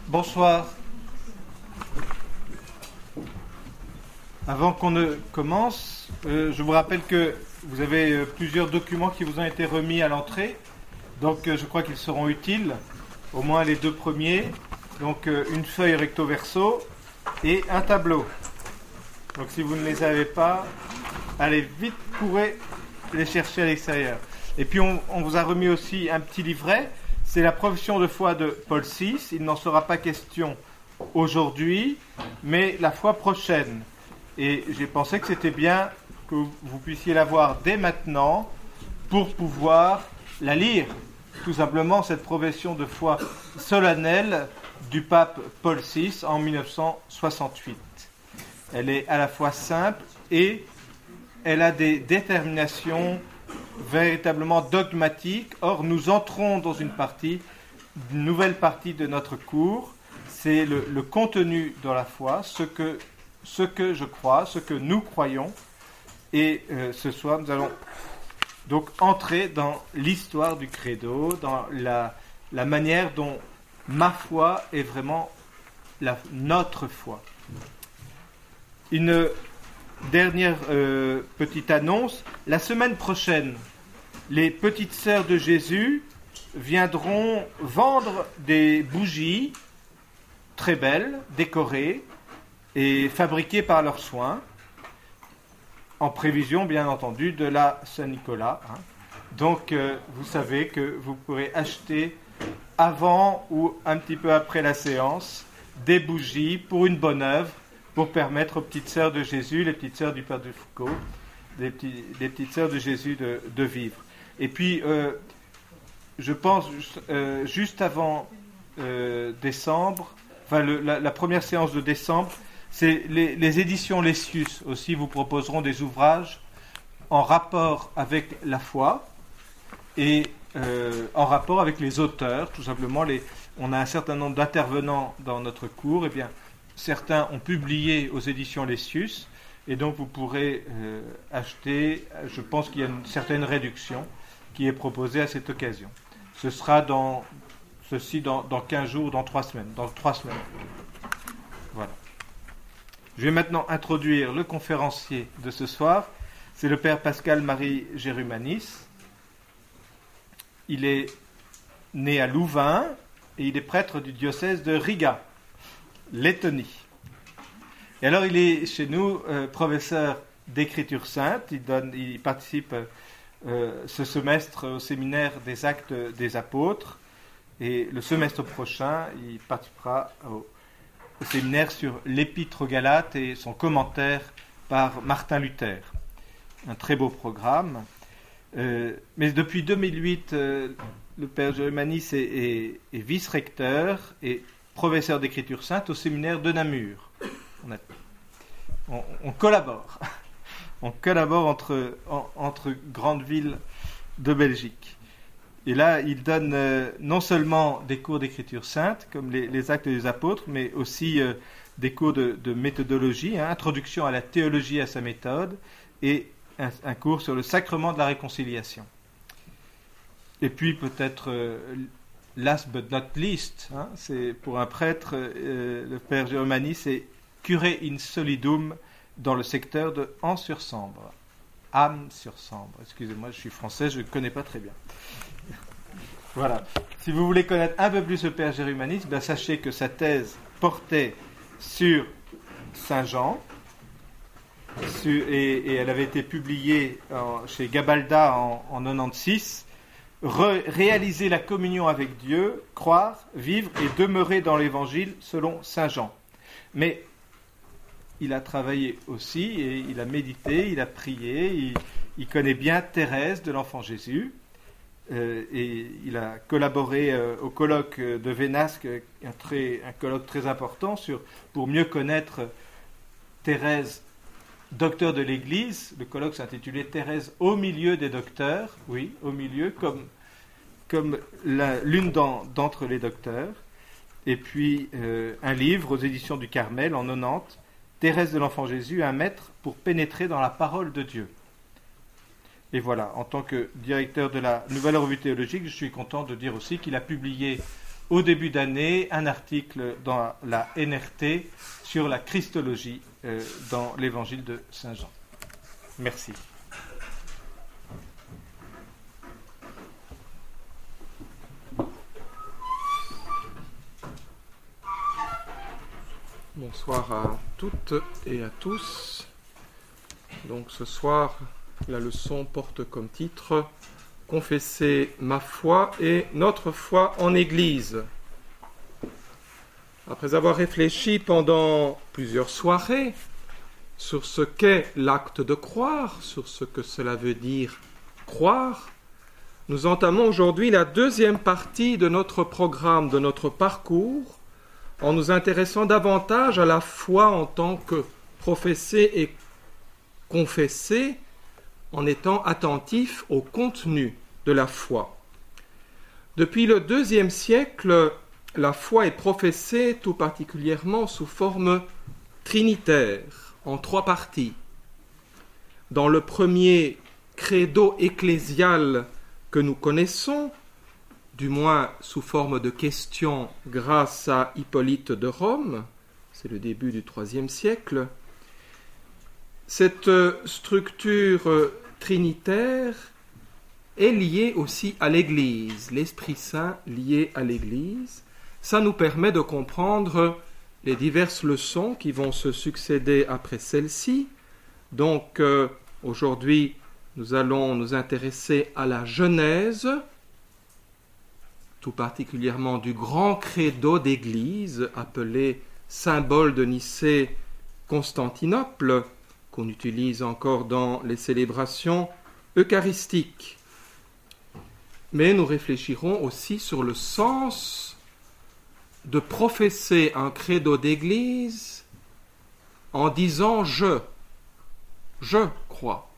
Bonsoir. Avant qu'on ne commence, je vous rappelle que vous avez plusieurs documents qui vous ont été remis à l'entrée. Donc je crois qu'ils seront utiles, au moins les deux premiers. Donc une feuille recto verso et un tableau. Donc si vous ne les avez pas, allez vite, courez les chercher à l'extérieur. Et puis on vous a remis aussi un petit livret. C'est la profession de foi de Paul VI. Il n'en sera pas question aujourd'hui, mais la fois prochaine. Et j'ai pensé que c'était bien que vous puissiez la voir dès maintenant pour pouvoir la lire. Tout simplement, cette profession de foi solennelle du pape Paul VI en 1968. Elle est à la fois simple et elle a des déterminations véritablement dogmatiques. Or, nous entrons dans une nouvelle partie de notre cours. C'est le contenu de la foi, ce que je crois, ce que nous croyons. Et ce soir, nous allons donc entrer dans l'histoire du credo, dans la manière dont ma foi est vraiment notre foi. Une dernière petite annonce. La semaine prochaine, les petites sœurs de Jésus viendront vendre des bougies très belles, décorées et fabriquées par leurs soins, en prévision bien entendu de la Saint-Nicolas. Donc vous savez que vous pourrez acheter avant ou un petit peu après la séance des bougies pour une bonne œuvre, pour permettre aux petites sœurs de Jésus, les petites sœurs du Père de Foucault, les petites sœurs de Jésus de vivre. Et puis, je pense, juste avant décembre, enfin la première séance de décembre, c'est les éditions Lessius aussi vous proposeront des ouvrages en rapport avec la foi et en rapport avec les auteurs. Tout simplement, on a un certain nombre d'intervenants dans notre cours, et bien certains ont publié aux éditions Lessius, et donc vous pourrez acheter. Je pense qu'il y a une certaine réduction qui est proposée à cette occasion. Ce sera dans 15 jours, dans 3 semaines. Dans 3 semaines. Voilà. Je vais maintenant introduire le conférencier de ce soir. C'est le Père Pascal-Marie Gérumanis. Il est né à Louvain et il est prêtre du diocèse de Riga, Lettonie. Et alors il est chez nous professeur d'écriture sainte. Il participe ce semestre au séminaire des actes des apôtres, et le semestre prochain il participera au séminaire sur l'épître aux Galates et son commentaire par Martin Luther. Un très beau programme. Mais depuis 2008, le Père Gérumanis est vice-recteur et professeur d'écriture sainte au séminaire de Namur. On collabore. On collabore entre grandes villes de Belgique. Et là, il donne non seulement des cours d'écriture sainte, comme les actes des apôtres, mais aussi des cours de méthodologie, introduction à la théologie et à sa méthode, et un cours sur le sacrement de la réconciliation. Et puis peut-être, last but not least, c'est pour un prêtre, le Père Gérumanis, c'est curé in solidum dans le secteur de Ans-sur-Sambre. Âme-sur-Sambre. Excusez-moi, je suis français, je ne connais pas très bien. Voilà. Si vous voulez connaître un peu plus le Père Gérumanis, sachez que sa thèse portait sur Saint Jean, et elle avait été publiée chez Gabalda en 96. Réaliser la communion avec Dieu, croire, vivre et demeurer dans l'Évangile selon Saint Jean. Mais il a travaillé aussi, et il a médité, il a prié, il connaît bien Thérèse de l'Enfant Jésus, et il a collaboré au colloque de Vénasque, un colloque très important pour mieux connaître Thérèse, docteur de l'Église. Le colloque s'intitulait Thérèse au milieu des docteurs, oui, au milieu, comme l'une d'entre les docteurs. Et puis un livre aux éditions du Carmel en 90, Thérèse de l'Enfant Jésus, un maître pour pénétrer dans la parole de Dieu. Et voilà, en tant que directeur de la Nouvelle Revue Théologique, je suis content de dire aussi qu'il a publié au début d'année un article dans la NRT sur la Christologie dans l'évangile de Saint Jean. Merci. Bonsoir à toutes et à tous. Donc ce soir, la leçon porte comme titre « Confesser ma foi et notre foi en Église ». Après avoir réfléchi pendant plusieurs soirées sur ce qu'est l'acte de croire, sur ce que cela veut dire croire, nous entamons aujourd'hui la deuxième partie de notre programme, de notre parcours, en nous intéressant davantage à la foi en tant que professée et confessée, en étant attentif au contenu de la foi. Depuis le IIe siècle, la foi est professée tout particulièrement sous forme trinitaire, en trois parties. Dans le premier credo ecclésial que nous connaissons, du moins sous forme de questions grâce à Hippolyte de Rome, c'est le début du IIIe siècle, cette structure trinitaire est liée aussi à l'Église, l'Esprit Saint lié à l'Église. Ça nous permet de comprendre les diverses leçons qui vont se succéder après celle-ci. Donc aujourd'hui, nous allons nous intéresser à la Genèse, tout particulièrement du grand credo d'Église appelé symbole de Nicée-Constantinople, qu'on utilise encore dans les célébrations eucharistiques. Mais nous réfléchirons aussi sur le sens de professer un credo d'Église en disant « je crois ».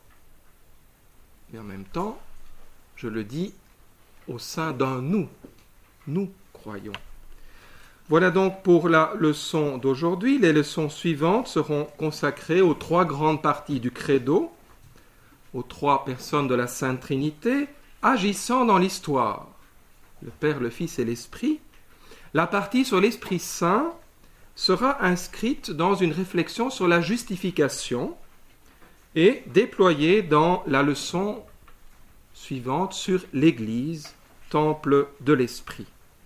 Et en même temps, je le dis au sein d'un nous croyons. Voilà donc pour la leçon d'aujourd'hui. Les leçons suivantes seront consacrées aux trois grandes parties du credo, aux trois personnes de la Sainte Trinité, agissant dans l'histoire, le Père, le Fils et l'Esprit. La partie sur l'Esprit Saint sera inscrite dans une réflexion sur la justification et déployée dans la leçon suivante sur l'Église, temple de l'Esprit.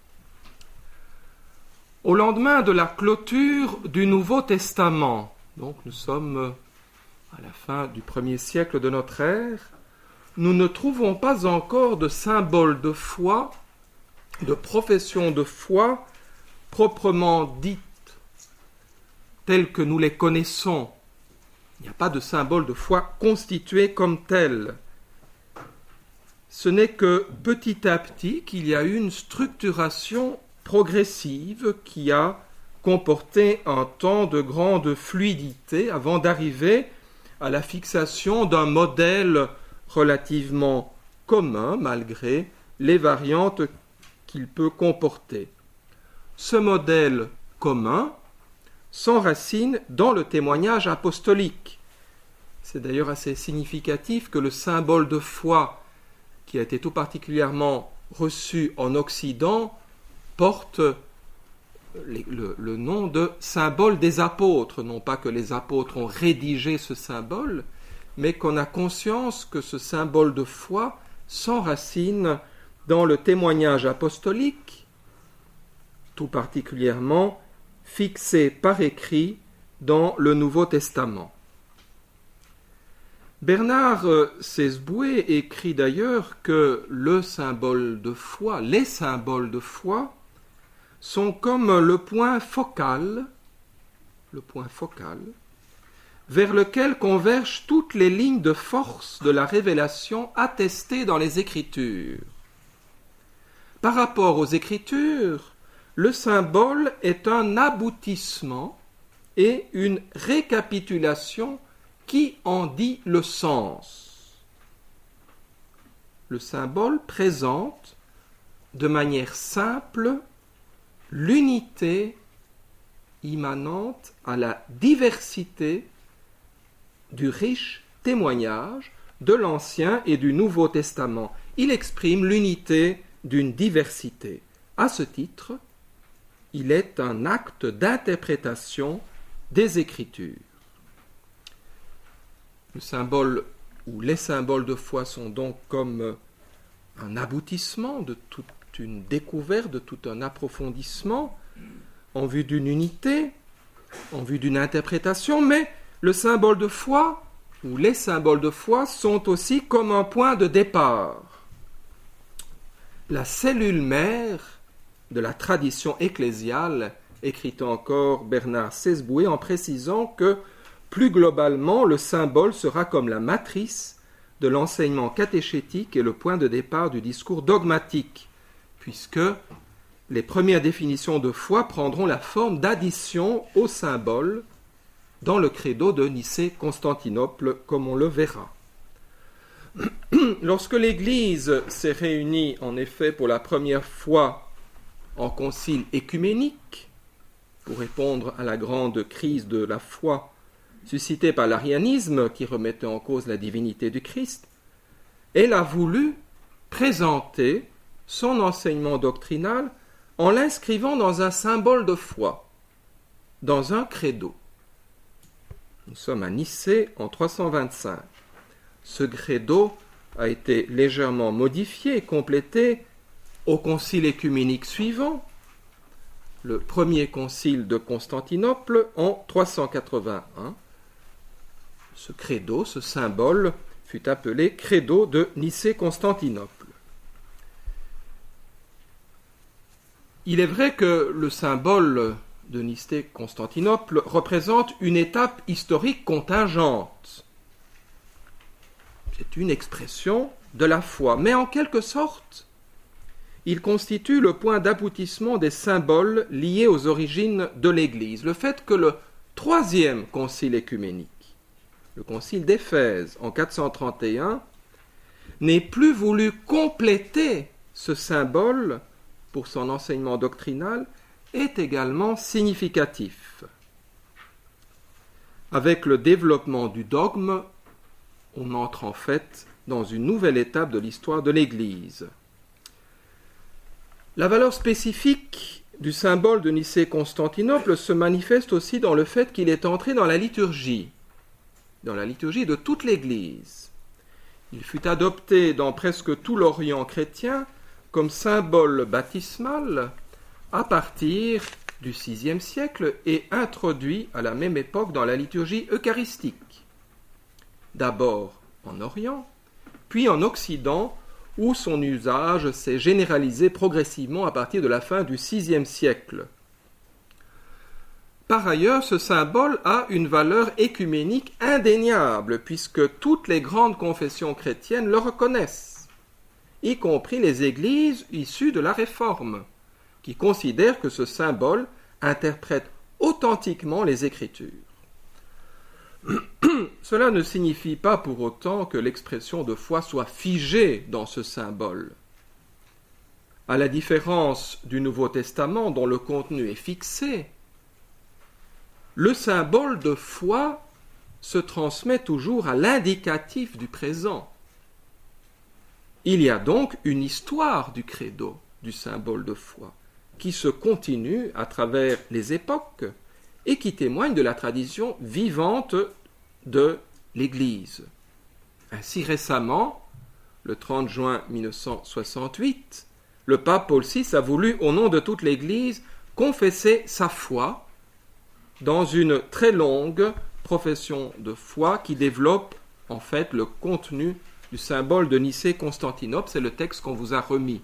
Au lendemain de la clôture du Nouveau Testament, donc nous sommes à la fin du 1er siècle de notre ère, nous ne trouvons pas encore de symbole de foi, de profession de foi proprement dite, telles que nous les connaissons. Il n'y a pas de symbole de foi constitué comme tel. Ce n'est que petit à petit qu'il y a eu une structuration progressive qui a comporté un temps de grande fluidité avant d'arriver à la fixation d'un modèle relativement commun malgré les variantes qu'il peut comporter. Ce modèle commun s'enracine dans le témoignage apostolique. C'est d'ailleurs assez significatif que le symbole de foi qui a été tout particulièrement reçu en Occident, porte le nom de symbole des apôtres. Non pas que les apôtres ont rédigé ce symbole, mais qu'on a conscience que ce symbole de foi s'enracine dans le témoignage apostolique, tout particulièrement fixé par écrit dans le Nouveau Testament. Bernard Sesboué écrit d'ailleurs que les symboles de foi sont comme le point focal vers lequel convergent toutes les lignes de force de la révélation attestées dans les Écritures. Par rapport aux Écritures, le symbole est un aboutissement et une récapitulation qui en dit le sens. Le symbole présente de manière simple l'unité immanente à la diversité du riche témoignage de l'Ancien et du Nouveau Testament. Il exprime l'unité d'une diversité. À ce titre, il est un acte d'interprétation des Écritures. Le symbole ou les symboles de foi sont donc comme un aboutissement de toute une découverte, de tout un approfondissement en vue d'une unité, en vue d'une interprétation, mais le symbole de foi ou les symboles de foi sont aussi comme un point de départ. La cellule mère de la tradition ecclésiale, écrit encore Bernard Sesboué en précisant que, plus globalement, le symbole sera comme la matrice de l'enseignement catéchétique et le point de départ du discours dogmatique, puisque les premières définitions de foi prendront la forme d'addition au symbole dans le credo de Nicée-Constantinople, comme on le verra. Lorsque l'Église s'est réunie, en effet, pour la première fois en concile écuménique, pour répondre à la grande crise de la foi suscitée par l'arianisme qui remettait en cause la divinité du Christ, elle a voulu présenter son enseignement doctrinal en l'inscrivant dans un symbole de foi, dans un credo. Nous sommes à Nicée en 325. Ce credo a été légèrement modifié et complété au concile écuménique suivant, le premier concile de Constantinople en 381. Ce credo, ce symbole, fut appelé credo de Nicée-Constantinople. Il est vrai que le symbole de Nicée-Constantinople représente une étape historique contingente. C'est une expression de la foi, mais en quelque sorte, il constitue le point d'aboutissement des symboles liés aux origines de l'Église. Le fait que le troisième concile écuménique, le concile d'Éphèse en 431, n'ait plus voulu compléter ce symbole pour son enseignement doctrinal est également significatif. Avec le développement du dogme, on entre en fait dans une nouvelle étape de l'histoire de l'Église. La valeur spécifique du symbole de Nicée-Constantinople se manifeste aussi dans le fait qu'il est entré dans la liturgie de toute l'Église. Il fut adopté dans presque tout l'Orient chrétien comme symbole baptismal à partir du VIe siècle et introduit à la même époque dans la liturgie eucharistique. D'abord en Orient, puis en Occident, où son usage s'est généralisé progressivement à partir de la fin du VIe siècle. Par ailleurs, ce symbole a une valeur écuménique indéniable, puisque toutes les grandes confessions chrétiennes le reconnaissent, y compris les églises issues de la Réforme, qui considèrent que ce symbole interprète authentiquement les Écritures. Cela ne signifie pas pour autant que l'expression de foi soit figée dans ce symbole. À la différence du Nouveau Testament dont le contenu est fixé, le symbole de foi se transmet toujours à l'indicatif du présent. Il y a donc une histoire du credo, du symbole de foi, qui se continue à travers les époques et qui témoigne de la tradition vivante de l'Église. Ainsi récemment, le 30 juin 1968, le pape Paul VI a voulu, au nom de toute l'Église, confesser sa foi dans une très longue profession de foi qui développe en fait le contenu du symbole de Nicée-Constantinople. C'est le texte qu'on vous a remis.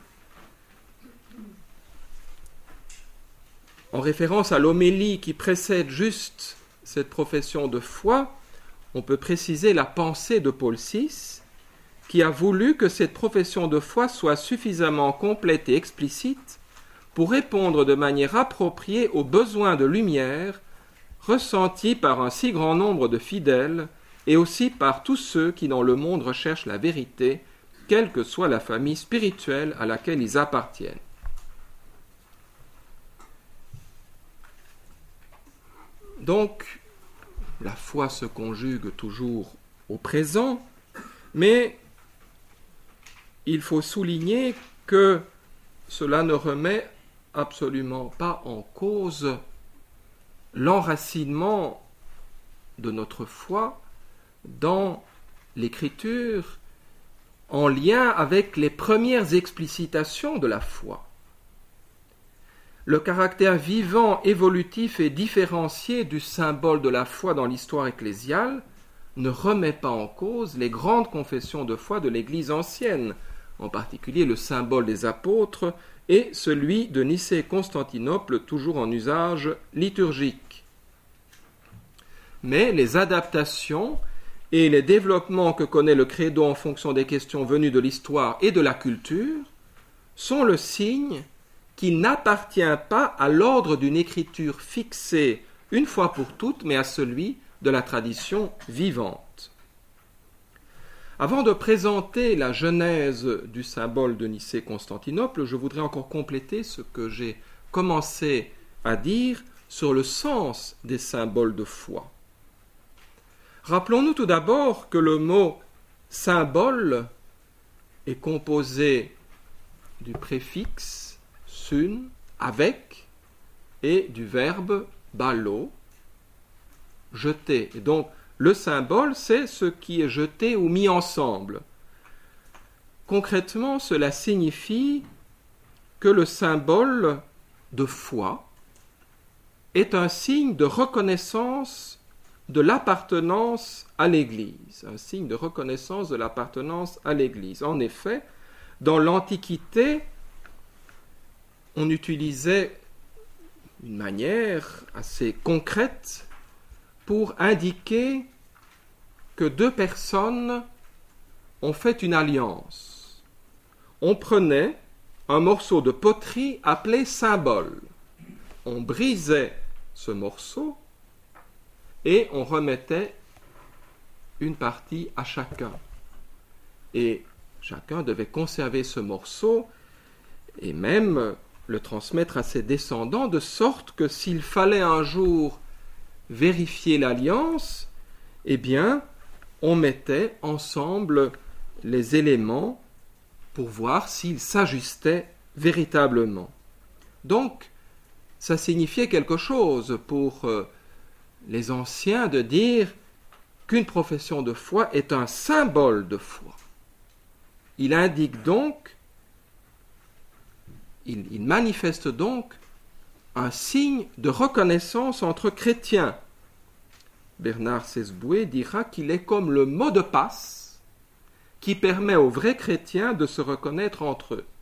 En référence à l'homélie qui précède juste cette profession de foi, on peut préciser la pensée de Paul VI, qui a voulu que cette profession de foi soit suffisamment complète et explicite pour répondre de manière appropriée aux besoins de lumière ressentis par un si grand nombre de fidèles et aussi par tous ceux qui dans le monde recherchent la vérité, quelle que soit la famille spirituelle à laquelle ils appartiennent. Donc, la foi se conjugue toujours au présent, mais il faut souligner que cela ne remet absolument pas en cause l'enracinement de notre foi dans l'Écriture en lien avec les premières explicitations de la foi. Le caractère vivant, évolutif et différencié du symbole de la foi dans l'histoire ecclésiale ne remet pas en cause les grandes confessions de foi de l'Église ancienne, en particulier le symbole des apôtres et celui de Nicée-Constantinople, toujours en usage liturgique. Mais les adaptations et les développements que connaît le credo en fonction des questions venues de l'histoire et de la culture sont le signe qu'il n'appartient pas à l'ordre d'une écriture fixée une fois pour toutes, mais à celui de la tradition vivante. Avant de présenter la genèse du symbole de Nicée-Constantinople, je voudrais encore compléter ce que j'ai commencé à dire sur le sens des symboles de foi. Rappelons-nous tout d'abord que le mot symbole est composé du préfixe sun, avec, et du verbe ballo, jeter. Et donc, le symbole, c'est ce qui est jeté ou mis ensemble. Concrètement, cela signifie que le symbole de foi est un signe de reconnaissance de l'appartenance à l'Église, un signe de reconnaissance de l'appartenance à l'Église. En effet, dans l'Antiquité, on utilisait une manière assez concrète pour indiquer que deux personnes ont fait une alliance. On prenait un morceau de poterie appelé symbole. On brisait ce morceau et on remettait une partie à chacun. Et chacun devait conserver ce morceau et même le transmettre à ses descendants, de sorte que s'il fallait un jour vérifier l'alliance, eh bien, on mettait ensemble les éléments pour voir s'ils s'ajustaient véritablement. Donc, ça signifiait quelque chose pour les anciens de dire qu'une profession de foi est un symbole de foi. Il indique donc, il manifeste donc un signe de reconnaissance entre chrétiens. Bernard Sesboué dira qu'il est comme le mot de passe qui permet aux vrais chrétiens de se reconnaître entre eux.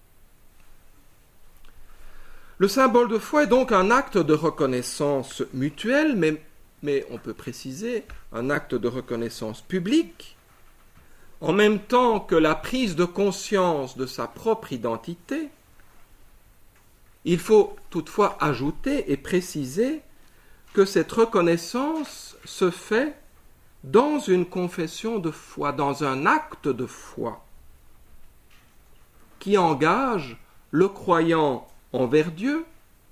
Le symbole de foi est donc un acte de reconnaissance mutuelle, mais on peut préciser un acte de reconnaissance publique, en même temps que la prise de conscience de sa propre identité. Il faut toutefois ajouter et préciser que cette reconnaissance se fait dans une confession de foi, dans un acte de foi, qui engage le croyant envers Dieu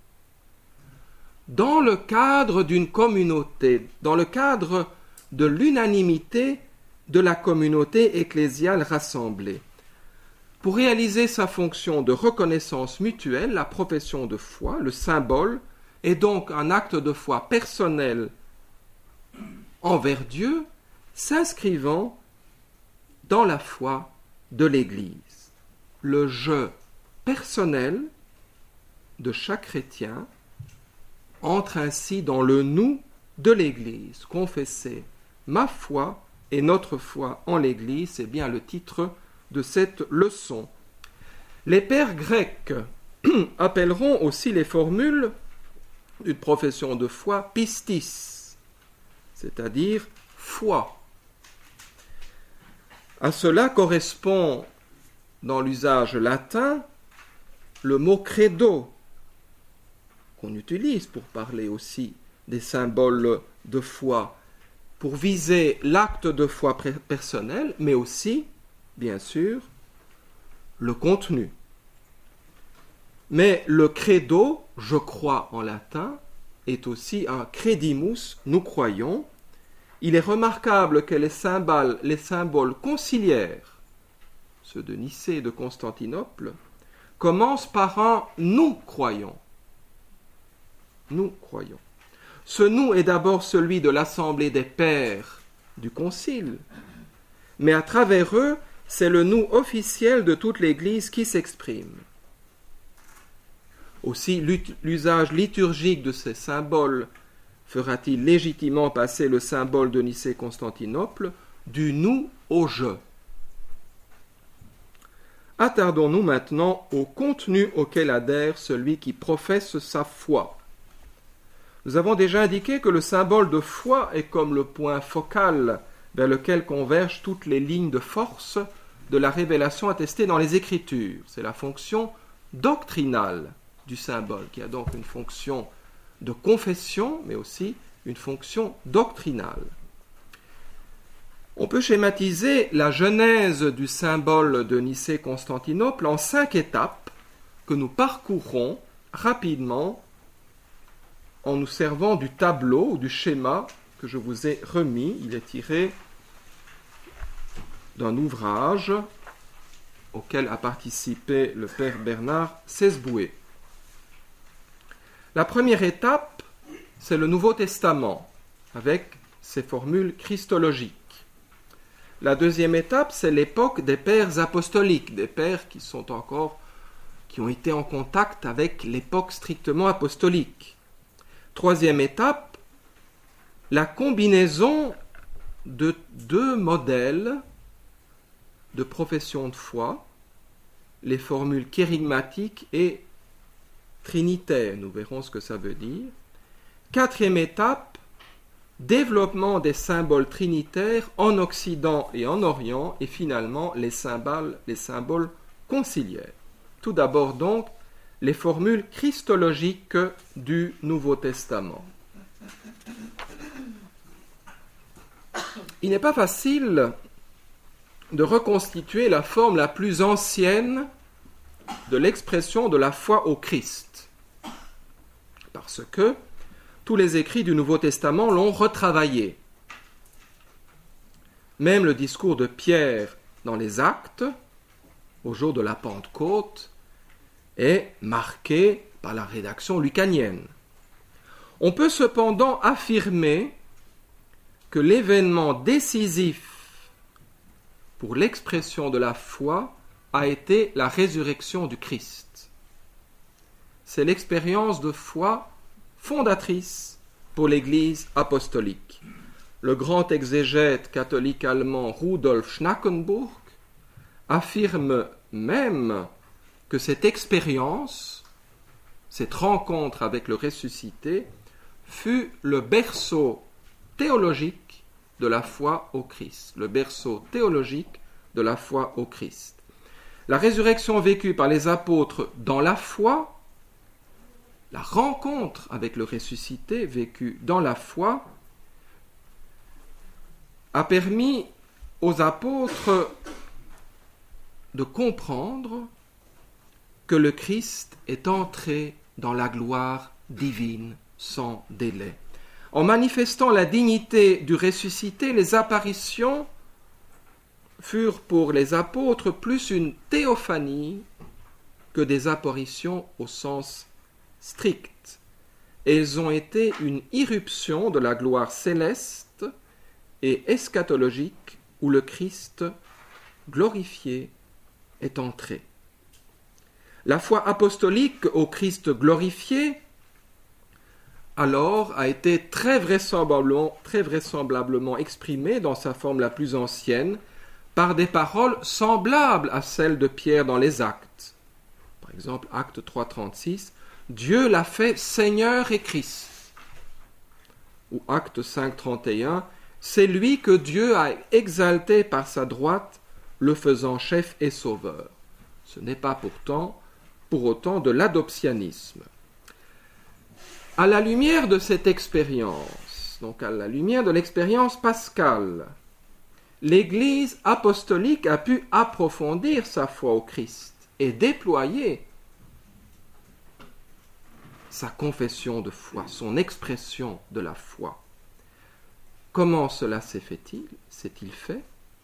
dans le cadre d'une communauté, dans le cadre de l'unanimité de la communauté ecclésiale rassemblée. Pour réaliser sa fonction de reconnaissance mutuelle, la profession de foi, le symbole, est donc un acte de foi personnel envers Dieu, s'inscrivant dans la foi de l'Église. Le je personnel de chaque chrétien entre ainsi dans le nous de l'Église. Confesser ma foi et notre foi en l'Église, c'est bien le titre de cette leçon. Les pères grecs appelleront aussi les formules d'une profession de foi pistis, c'est-à-dire foi. À cela correspond dans l'usage latin le mot credo, qu'on utilise pour parler aussi des symboles de foi, pour viser l'acte de foi personnel, mais aussi, bien sûr, le contenu. Mais le credo, je crois en latin, est aussi un credimus, nous croyons. Il est remarquable que les symboles conciliaires, ceux de Nicée et de Constantinople, commence par un « nous croyons ». Nous croyons. Ce « nous » est d'abord celui de l'Assemblée des Pères du Concile, mais à travers eux, c'est le « nous » officiel de toute l'Église qui s'exprime. Aussi, l'usage liturgique de ces symboles fera-t-il légitimement passer le symbole de Nicée-Constantinople du « nous » au « je ». Attardons-nous maintenant au contenu auquel adhère celui qui professe sa foi. Nous avons déjà indiqué que le symbole de foi est comme le point focal vers lequel convergent toutes les lignes de force de la révélation attestée dans les Écritures. C'est la fonction doctrinale du symbole, qui a donc une fonction de confession, mais aussi une fonction doctrinale. On peut schématiser la genèse du symbole de Nicée-Constantinople en 5 étapes que nous parcourrons rapidement en nous servant du tableau ou du schéma que je vous ai remis. Il est tiré d'un ouvrage auquel a participé le père Bernard Sesboué. La première étape, c'est le Nouveau Testament, avec ses formules christologiques. La deuxième étape, c'est l'époque des pères apostoliques, des pères qui ont été en contact avec l'époque strictement apostolique. Troisième étape, la combinaison de 2 modèles de profession de foi, les formules kérigmatiques et trinitaires. Nous verrons ce que ça veut dire. Quatrième étape, développement des symboles trinitaires en Occident et en Orient, et finalement les symboles conciliaires. Tout d'abord donc, les formules christologiques du Nouveau Testament. Il n'est pas facile de reconstituer la forme la plus ancienne de l'expression de la foi au Christ, parce que tous les écrits du Nouveau Testament l'ont retravaillé. Même le discours de Pierre dans les Actes, au jour de la Pentecôte, est marqué par la rédaction lucanienne. On peut cependant affirmer que l'événement décisif pour l'expression de la foi a été la résurrection du Christ. C'est l'expérience de foi fondatrice pour l'Église apostolique. Le grand exégète catholique allemand Rudolf Schnackenburg affirme même que cette expérience, cette rencontre avec le ressuscité, fut le berceau théologique de la foi au Christ. Le berceau théologique de la foi au Christ. La résurrection vécue par les apôtres dans la foi, la rencontre avec le ressuscité vécue dans la foi, a permis aux apôtres de comprendre que le Christ est entré dans la gloire divine sans délai. En manifestant la dignité du ressuscité, les apparitions furent pour les apôtres plus une théophanie que des apparitions au sens strict. Elles ont été une irruption de la gloire céleste et eschatologique où le Christ glorifié est entré. La foi apostolique au Christ glorifié, alors, a été très vraisemblablement exprimée dans sa forme la plus ancienne par des paroles semblables à celles de Pierre dans les Actes. Par exemple, Acte 3,36, « Dieu l'a fait Seigneur et Christ ». Ou Acte 5,31, « C'est lui que Dieu a exalté par sa droite, le faisant chef et sauveur ». Ce n'est pas pour autant de l'adoptionnisme. À la lumière de cette expérience, donc à la lumière de l'expérience pascale, l'Église apostolique a pu approfondir sa foi au Christ et déployer sa confession de foi, son expression de la foi. Comment cela s'est-il fait ?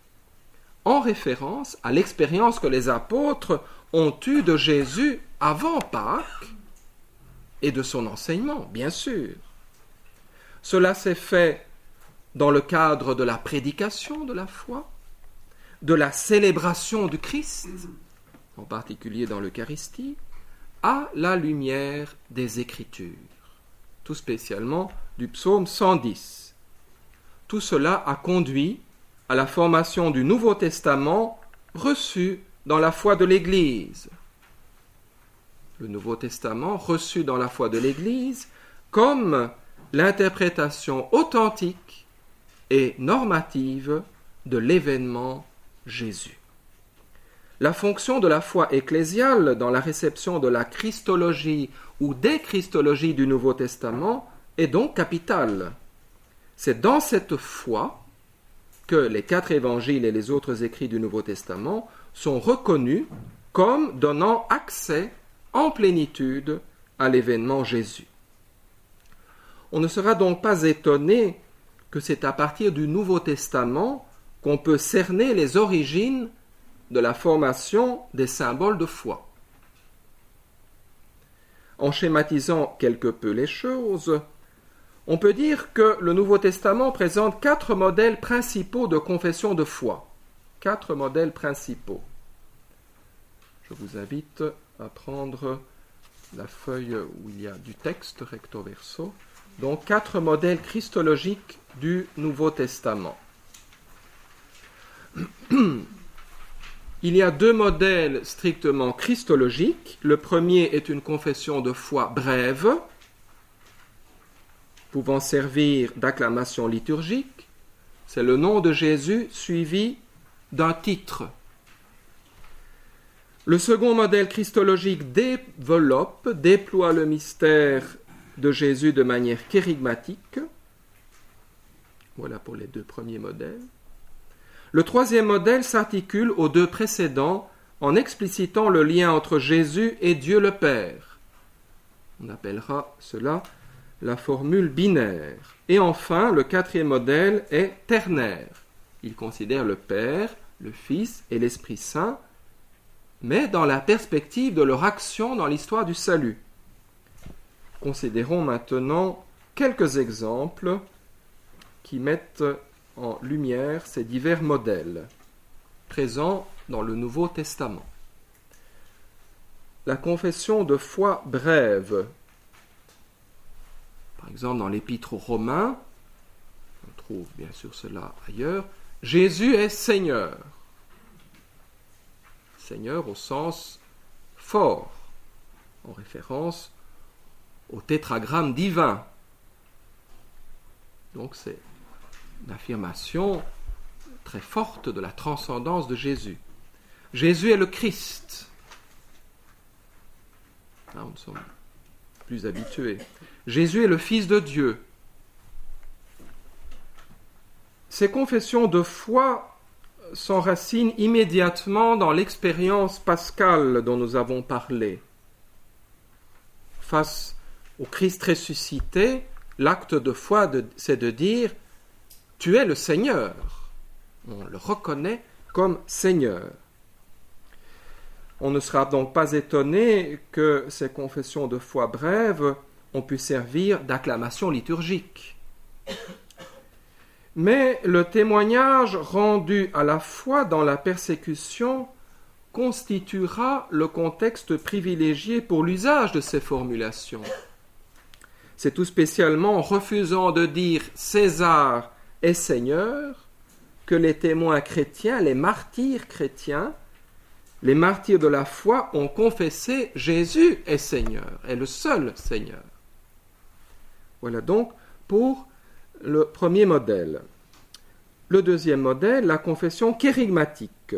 en référence à l'expérience que les apôtres ont eue de Jésus avant Pâques et de son enseignement, bien sûr. Cela s'est fait dans le cadre de la prédication de la foi, de la célébration du Christ, en particulier dans l'Eucharistie, à la lumière des Écritures, tout spécialement du psaume 110. Tout cela a conduit à la formation du Nouveau Testament reçu dans la foi de l'Église. Le Nouveau Testament reçu dans la foi de l'Église comme l'interprétation authentique et normative de l'événement Jésus. La fonction de la foi ecclésiale dans la réception de la christologie ou des christologies du Nouveau Testament est donc capitale. C'est dans cette foi que les 4 évangiles et les autres écrits du Nouveau Testament sont reconnus comme donnant accès en plénitude à l'événement Jésus. On ne sera donc pas étonné que c'est à partir du Nouveau Testament qu'on peut cerner les origines de la formation des symboles de foi. En schématisant quelque peu les choses, on peut dire que le Nouveau Testament présente 4 modèles principaux de confession de foi. 4 modèles principaux. Je vous invite à prendre la feuille où il y a du texte recto verso. Donc 4 modèles christologiques du Nouveau Testament. Il y a 2 modèles strictement christologiques. Le premier est une confession de foi brève, pouvant servir d'acclamation liturgique. C'est le nom de Jésus suivi d'un titre. Le second modèle christologique déploie le mystère de Jésus de manière kérigmatique. Voilà pour les 2 premiers modèles. Le troisième modèle s'articule aux 2 précédents en explicitant le lien entre Jésus et Dieu le Père. On appellera cela la formule binaire. Et enfin, le 4e modèle est ternaire. Il considère le Père, le Fils et l'Esprit Saint, mais dans la perspective de leur action dans l'histoire du salut. Considérons maintenant quelques exemples qui mettent en lumière ces divers modèles présents dans le Nouveau Testament. La confession de foi brève. Par exemple, dans l'Épître aux Romains, on trouve bien sûr cela ailleurs, Jésus est Seigneur. Seigneur au sens fort, en référence au tétragramme divin. Donc c'est une affirmation très forte de la transcendance de Jésus. Jésus est le Christ. Là, nous sommes plus habitués. Jésus est le Fils de Dieu. Ces confessions de foi s'enracinent immédiatement dans l'expérience pascale dont nous avons parlé. Face au Christ ressuscité, l'acte de foi, c'est de dire « Tu es le Seigneur ». On le reconnaît comme Seigneur. On ne sera donc pas étonné que ces confessions de foi brèves ont pu servir d'acclamation liturgique. Mais le témoignage rendu à la foi dans la persécution constituera le contexte privilégié pour l'usage de ces formulations. C'est tout spécialement en refusant de dire « César est Seigneur » que les témoins chrétiens, les martyrs chrétiens, les martyrs de la foi ont confessé « Jésus est Seigneur, est le seul Seigneur ». Voilà donc pour le premier modèle. Le deuxième modèle, la confession kérigmatique.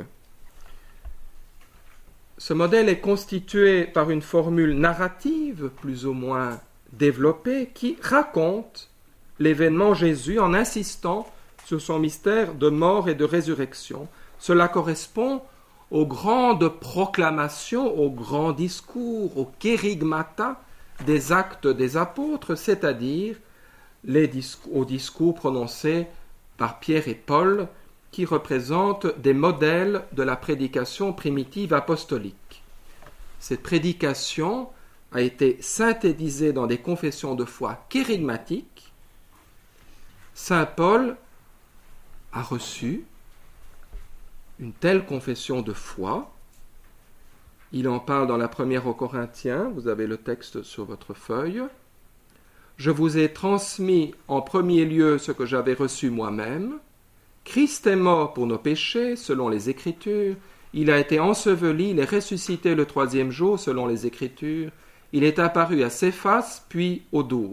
Ce modèle est constitué par une formule narrative, plus ou moins développée, qui raconte l'événement Jésus en insistant sur son mystère de mort et de résurrection. Cela correspond aux grandes proclamations, aux grands discours, aux kérigmata des actes des apôtres, c'est-à-dire aux discours prononcés par Pierre et Paul, qui représentent des modèles de la prédication primitive apostolique. Cette prédication a été synthétisée dans des confessions de foi kérigmatiques. Saint Paul a reçu une telle confession de foi. Il en parle dans la première aux Corinthiens, vous avez le texte sur votre feuille. « Je vous ai transmis en premier lieu ce que j'avais reçu moi-même. Christ est mort pour nos péchés, selon les Écritures. Il a été enseveli, il est ressuscité le 3e jour, selon les Écritures. Il est apparu à Céphas, puis aux 12. »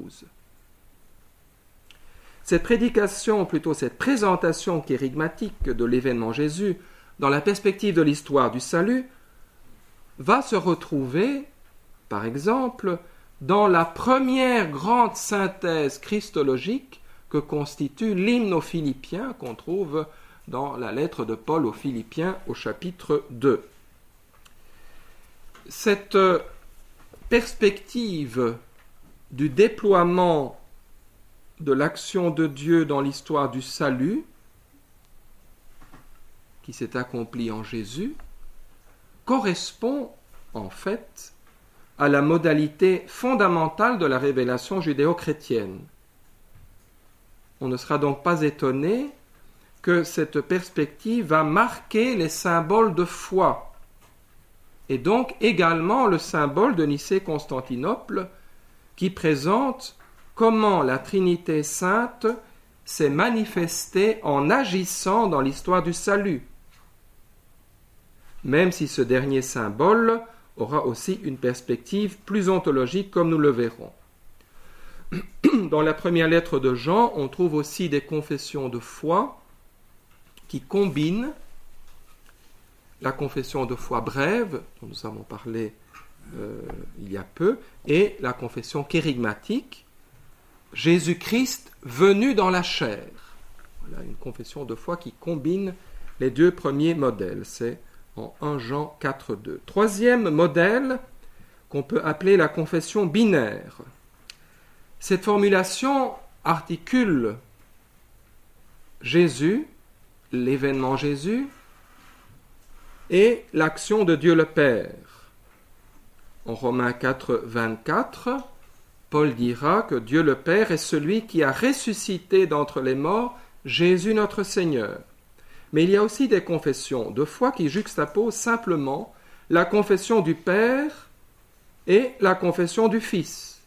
Cette prédication, ou plutôt cette présentation kérigmatique de l'événement Jésus, dans la perspective de l'histoire du salut, va se retrouver, par exemple, dans la première grande synthèse christologique que constitue l'hymne aux Philippiens, qu'on trouve dans la lettre de Paul aux Philippiens au chapitre 2. Cette perspective du déploiement de l'action de Dieu dans l'histoire du salut, qui s'est accomplie en Jésus, correspond en fait à la modalité fondamentale de la révélation judéo-chrétienne. On ne sera donc pas étonné que cette perspective va marquer les symboles de foi, et donc également le symbole de Nicée-Constantinople, qui présente comment la Trinité sainte s'est manifestée en agissant dans l'histoire du salut, même si ce dernier symbole aura aussi une perspective plus ontologique, comme nous le verrons. Dans la première lettre de Jean, on trouve aussi des confessions de foi qui combinent la confession de foi brève, dont nous avons parlé il y a peu, et la confession kérigmatique, Jésus-Christ venu dans la chair. Voilà une confession de foi qui combine les deux premiers modèles. C'est en 1 Jean 4,2. Troisième modèle, qu'on peut appeler la confession binaire. Cette formulation articule Jésus, l'événement Jésus, et l'action de Dieu le Père. En Romains 4, 24, Paul dira que Dieu le Père est celui qui a ressuscité d'entre les morts Jésus notre Seigneur. Mais il y a aussi des confessions de foi qui juxtaposent simplement la confession du Père et la confession du Fils,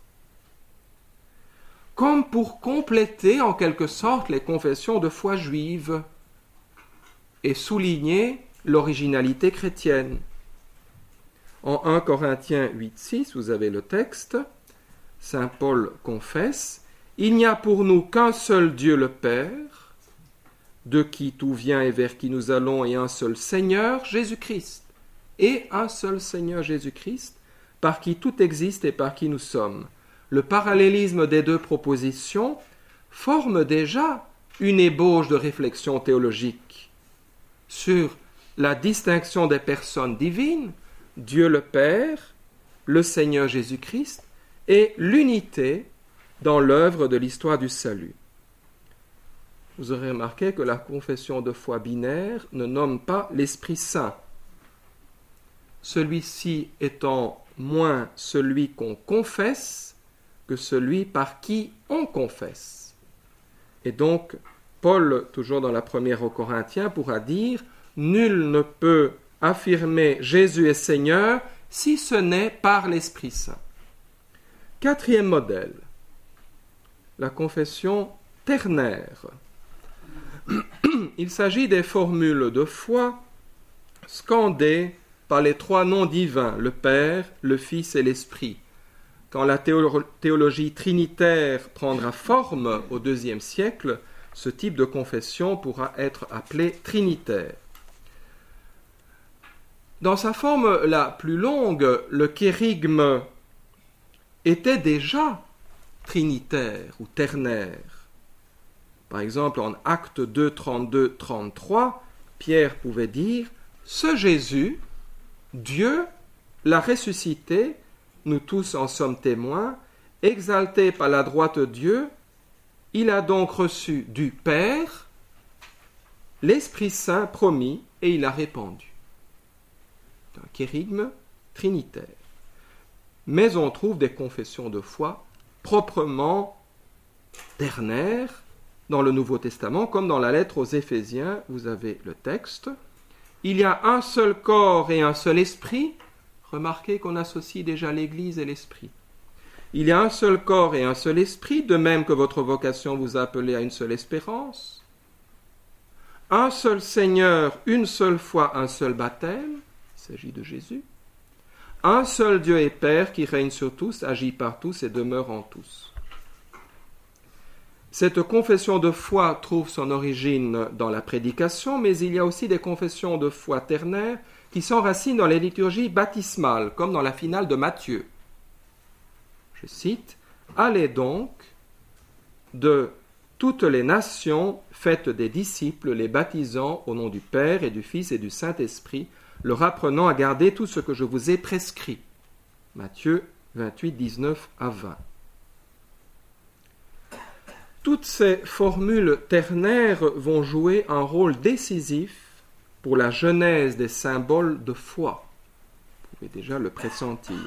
comme pour compléter en quelque sorte les confessions de foi juives et souligner l'originalité chrétienne. En 1 Corinthiens 8,6, vous avez le texte, Saint Paul confesse « Il n'y a pour nous qu'un seul Dieu le Père, de qui tout vient et vers qui nous allons, et un seul Seigneur, Jésus-Christ. Et un seul Seigneur Jésus-Christ, par qui tout existe et par qui nous sommes. » Le parallélisme des deux propositions forme déjà une ébauche de réflexion théologique sur la distinction des personnes divines, Dieu le Père, le Seigneur Jésus-Christ, et l'unité dans l'œuvre de l'histoire du salut. Vous aurez remarqué que la confession de foi binaire ne nomme pas l'Esprit Saint, celui-ci étant moins celui qu'on confesse que celui par qui on confesse. Et donc, Paul, toujours dans la première aux Corinthiens, pourra dire « Nul ne peut affirmer Jésus est Seigneur si ce n'est par l'Esprit Saint. » Quatrième modèle, la confession ternaire. Il s'agit des formules de foi scandées par les trois noms divins, le Père, le Fils et l'Esprit. Quand la théologie trinitaire prendra forme au IIe siècle, ce type de confession pourra être appelé trinitaire. Dans sa forme la plus longue, le kérigme était déjà trinitaire ou ternaire. Par exemple, en Actes 2, 32, 33, Pierre pouvait dire « Ce Jésus, Dieu l'a ressuscité, nous tous en sommes témoins, exalté par la droite de Dieu, il a donc reçu du Père l'Esprit Saint promis et il a répandu. C'est un kérigme trinitaire. Mais on trouve des confessions de foi proprement ternaires dans le Nouveau Testament, comme dans la lettre aux Éphésiens, vous avez le texte. Il y a un seul corps et un seul esprit. Remarquez qu'on associe déjà l'Église et l'Esprit. Il y a un seul corps et un seul esprit, de même que votre vocation vous a appelé à une seule espérance. Un seul Seigneur, une seule foi, un seul baptême. Il s'agit de Jésus. Un seul Dieu et Père qui règne sur tous, agit par tous et demeure en tous. Cette confession de foi trouve son origine dans la prédication, mais il y a aussi des confessions de foi ternaires qui s'enracinent dans les liturgies baptismales, comme dans la finale de Matthieu. Je cite, « Allez donc de toutes les nations, faites des disciples, les baptisant au nom du Père et du Fils et du Saint-Esprit, leur apprenant à garder tout ce que je vous ai prescrit. » Matthieu 28, 19 à 20. Toutes ces formules ternaires vont jouer un rôle décisif pour la genèse des symboles de foi. Vous pouvez déjà le pressentir.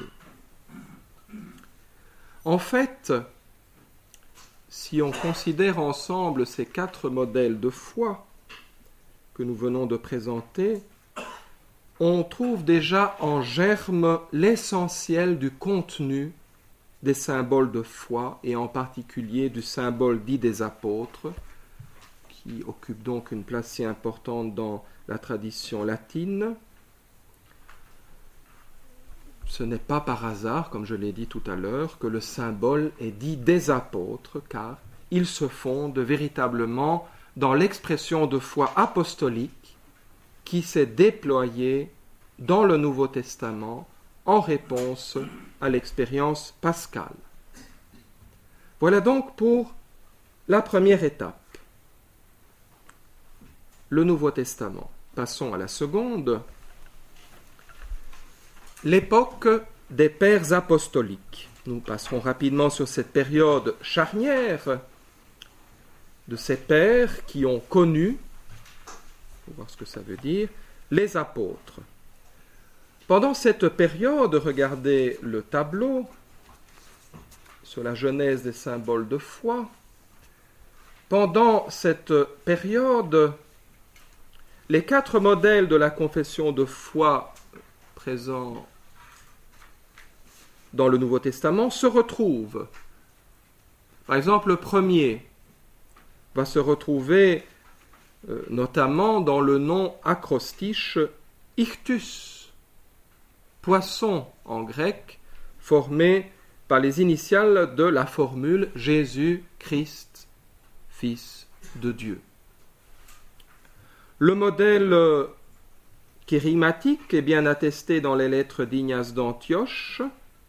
En fait, si on considère ensemble ces 4 modèles de foi que nous venons de présenter, on trouve déjà en germe l'essentiel du contenu des symboles de foi, et en particulier du symbole dit des apôtres, qui occupe donc une place si importante dans la tradition latine. Ce n'est pas par hasard, comme je l'ai dit tout à l'heure, que le symbole est dit des apôtres, car il se fonde véritablement dans l'expression de foi apostolique qui s'est déployée dans le Nouveau Testament en réponse à l'expérience pascale. Voilà donc pour la première étape, le Nouveau Testament. Passons à la seconde, l'époque des pères apostoliques. Nous passerons rapidement sur cette période charnière de ces pères qui ont connu, il faut voir ce que ça veut dire, les apôtres. Pendant cette période, regardez le tableau sur la genèse des symboles de foi. Pendant cette période, les 4 modèles de la confession de foi présents dans le Nouveau Testament se retrouvent. Par exemple, le premier va se retrouver notamment dans le nom acrostiche ichthus, poisson en grec, formé par les initiales de la formule Jésus-Christ, Fils de Dieu. Le modèle kérigmatique est bien attesté dans les lettres d'Ignace d'Antioche,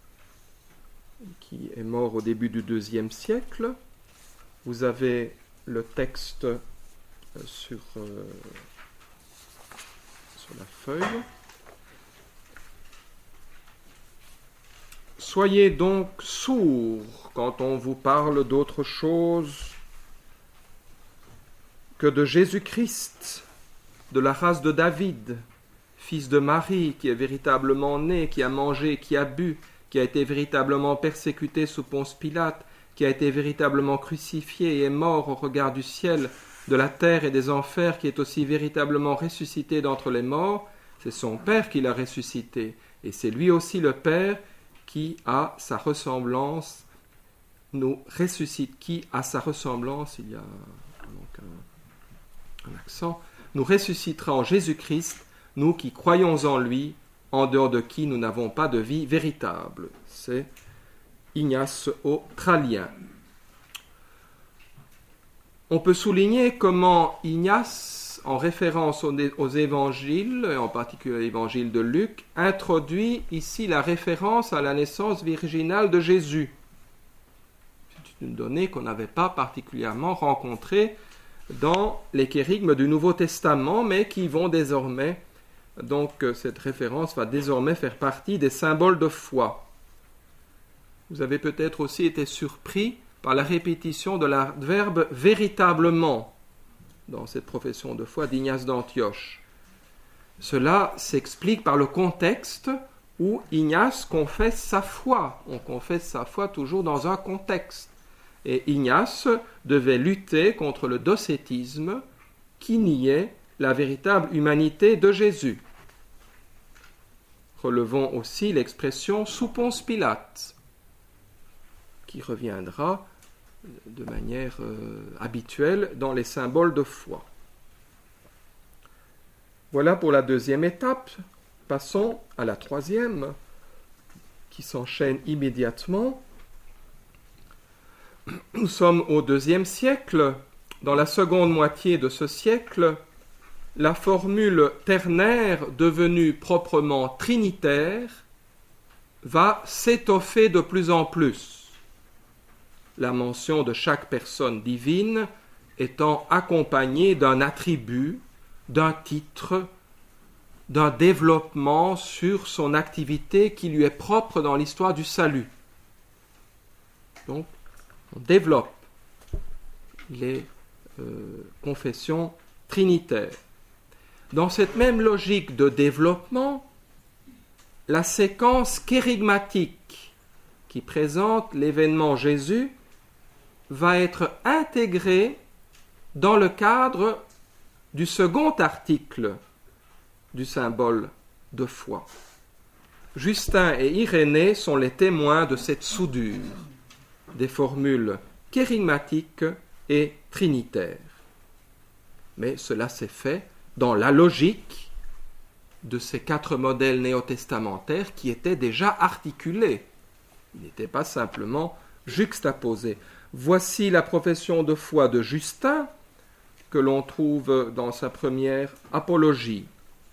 qui est mort au début du IIe siècle. Vous avez le texte sur la feuille. Soyez donc sourds quand on vous parle d'autre chose que de Jésus-Christ, de la race de David, fils de Marie, qui est véritablement né, qui a mangé, qui a bu, qui a été véritablement persécuté sous Ponce Pilate, qui a été véritablement crucifié et est mort au regard du ciel, de la terre et des enfers, qui est aussi véritablement ressuscité d'entre les morts. C'est son Père qui l'a ressuscité, et c'est lui aussi le Père qui à sa ressemblance nous ressuscite, qui à sa ressemblance, il y a donc un accent, nous ressuscitera en Jésus-Christ, nous qui croyons en lui, en dehors de qui nous n'avons pas de vie véritable. C'est Ignace Autralien. On peut souligner comment Ignace, en référence aux évangiles, et en particulier l'évangile de Luc, introduit ici la référence à la naissance virginale de Jésus. C'est une donnée qu'on n'avait pas particulièrement rencontrée dans les kérigmes du Nouveau Testament, mais qui vont désormais, donc cette référence va désormais faire partie des symboles de foi. Vous avez peut-être aussi été surpris par la répétition de l'adverbe « véritablement » dans cette profession de foi d'Ignace d'Antioche. Cela s'explique par le contexte où Ignace confesse sa foi. On confesse sa foi toujours dans un contexte. Et Ignace devait lutter contre le docétisme qui niait la véritable humanité de Jésus. Relevons aussi l'expression « sous Ponce Pilate » qui reviendra de manière habituelle dans les symboles de foi. Voilà pour la deuxième étape. Passons à la troisième, qui s'enchaîne immédiatement. Nous sommes au IIe siècle. Dans la seconde moitié de ce siècle, la formule ternaire, devenue proprement trinitaire, va s'étoffer de plus en plus, la mention de chaque personne divine étant accompagnée d'un attribut, d'un titre, d'un développement sur son activité qui lui est propre dans l'histoire du salut. Donc, on développe les confessions trinitaires. Dans cette même logique de développement, la séquence kérigmatique qui présente l'événement Jésus va être intégrée dans le cadre du second article du symbole de foi. Justin et Irénée sont les témoins de cette soudure des formules kérigmatiques et trinitaires. Mais cela s'est fait dans la logique de ces 4 modèles néo-testamentaires qui étaient déjà articulés. Ils n'étaient pas simplement juxtaposés. Voici la profession de foi de Justin que l'on trouve dans sa première apologie.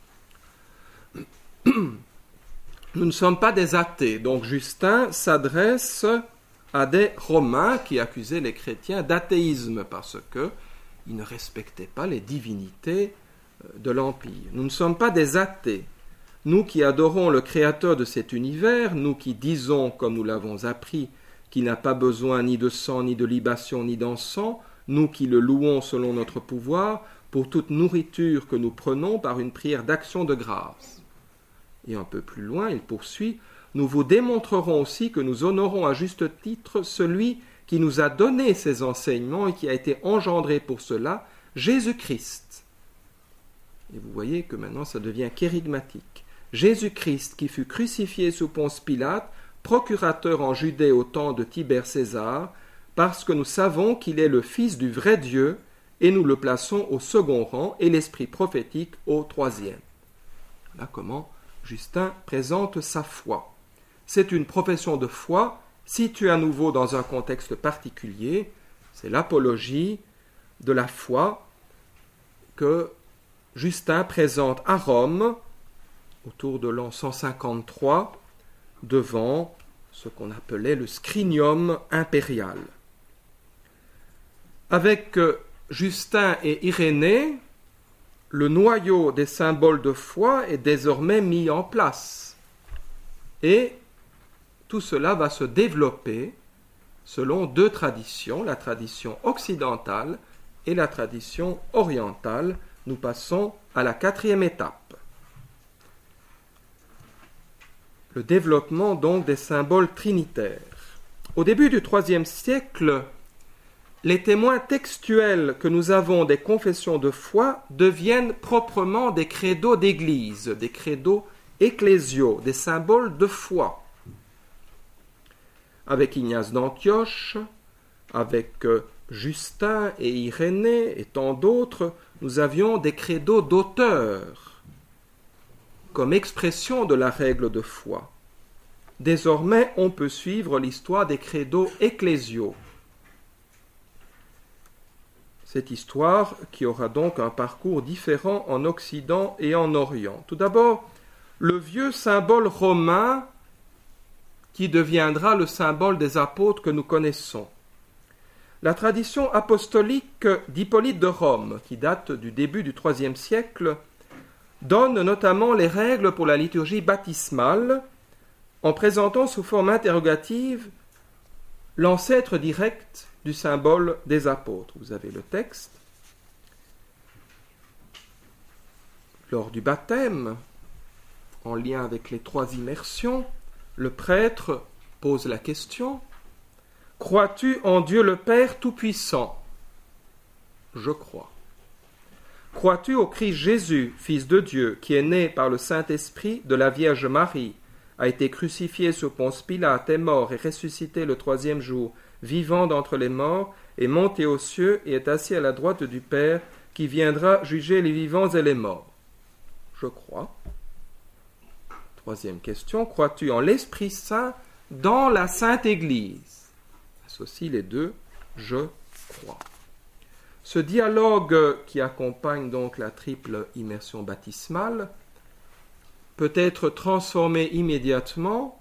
Nous ne sommes pas des athées, donc Justin s'adresse à des Romains qui accusaient les chrétiens d'athéisme parce qu'ils ne respectaient pas les divinités de l'Empire. Nous ne sommes pas des athées. Nous qui adorons le Créateur de cet univers, nous qui disons, comme nous l'avons appris, qu'il n'a pas besoin ni de sang, ni de libation, ni d'encens, nous qui le louons selon notre pouvoir, pour toute nourriture que nous prenons par une prière d'action de grâce. Et un peu plus loin, il poursuit, nous vous démontrerons aussi que nous honorons à juste titre celui qui nous a donné ces enseignements et qui a été engendré pour cela, Jésus-Christ. Et vous voyez que maintenant ça devient kérigmatique. Jésus-Christ qui fut crucifié sous Ponce Pilate, procurateur en Judée au temps de Tibère César, parce que nous savons qu'il est le Fils du vrai Dieu, et nous le plaçons au second rang, et l'esprit prophétique au troisième. Voilà comment Justin présente sa foi. C'est une profession de foi située à nouveau dans un contexte particulier. C'est l'apologie de la foi que Justin présente à Rome autour de l'an 153 devant ce qu'on appelait le scrinium impérial. Avec Justin et Irénée, le noyau des symboles de foi est désormais mis en place. Et tout cela va se développer selon 2 traditions, la tradition occidentale et la tradition orientale. Nous passons à la 4e étape. Le développement donc des symboles trinitaires. Au début du IIIe siècle, les témoins textuels que nous avons des confessions de foi deviennent proprement des credos d'église, des credos ecclésiaux, des symboles de foi. Avec Ignace d'Antioche, avec Justin et Irénée et tant d'autres, nous avions des credos d'auteur comme expression de la règle de foi. Désormais, on peut suivre l'histoire des credos ecclésiaux. Cette histoire qui aura donc un parcours différent en Occident et en Orient. Tout d'abord, le vieux symbole romain qui deviendra le symbole des apôtres que nous connaissons. La tradition apostolique d'Hippolyte de Rome, qui date du début du IIIe siècle, donne notamment les règles pour la liturgie baptismale en présentant sous forme interrogative l'ancêtre direct du symbole des apôtres. Vous avez le texte. lors du baptême, en lien avec les 3 immersions, le prêtre pose la question « Crois-tu en Dieu le Père Tout-Puissant » ? Je crois. Crois-tu au Christ Jésus, Fils de Dieu, qui est né par le Saint-Esprit de la Vierge Marie, a été crucifié sur Ponce Pilate, est mort et ressuscité le 3e jour, vivant d'entre les morts, est monté aux cieux et est assis à la droite du Père, qui viendra juger les vivants et les morts. Je crois. 3e question, crois-tu en l'Esprit Saint dans la Sainte Église ? Associe les deux, je crois. Ce dialogue qui accompagne donc la triple immersion baptismale peut être transformé immédiatement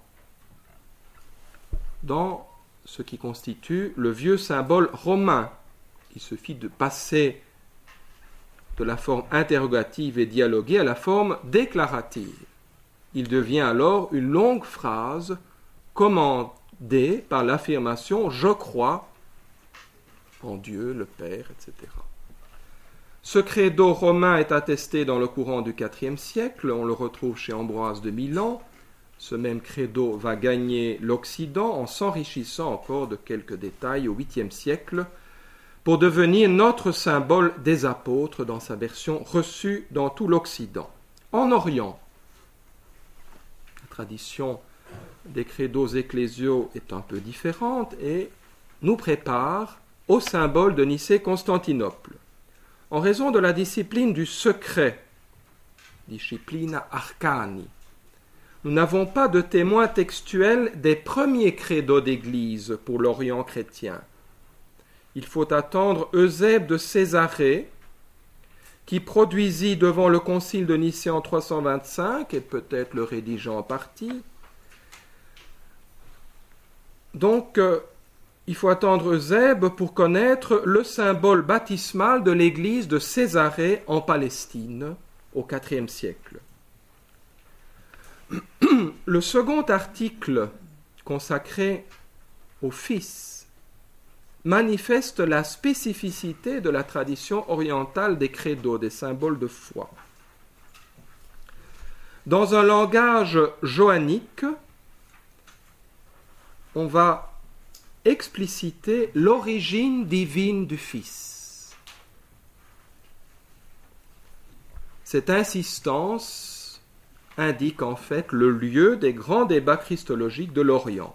dans ce qui constitue le vieux symbole romain. Il suffit de passer de la forme interrogative et dialoguée à la forme déclarative. Il devient alors une longue phrase commandée par l'affirmation « je crois » en Dieu, le Père, etc. Ce credo romain est attesté dans le courant du IVe siècle, on le retrouve chez Ambroise de Milan. Ce même credo va gagner l'Occident en s'enrichissant encore de quelques détails au 8e siècle pour devenir notre symbole des apôtres dans sa version reçue dans tout l'Occident. En Orient, la tradition des credos ecclésiaux est un peu différente et nous prépare au symbole de Nicée-Constantinople. En raison de la discipline du secret, disciplina arcani, nous n'avons pas de témoins textuels des premiers credos d'Église pour l'Orient chrétien. Il faut attendre Eusèbe de Césarée, qui produisit devant le concile de Nicée en 325, et peut-être le rédigeant en partie. Donc, il faut attendre Eusèbe pour connaître le symbole baptismal de l'église de Césarée en Palestine au IVe siècle. Le second article consacré au Fils manifeste la spécificité de la tradition orientale des credos, des symboles de foi. Dans un langage johannique, on va expliciter l'origine divine du Fils. Cette insistance indique en fait le lieu des grands débats christologiques de l'Orient.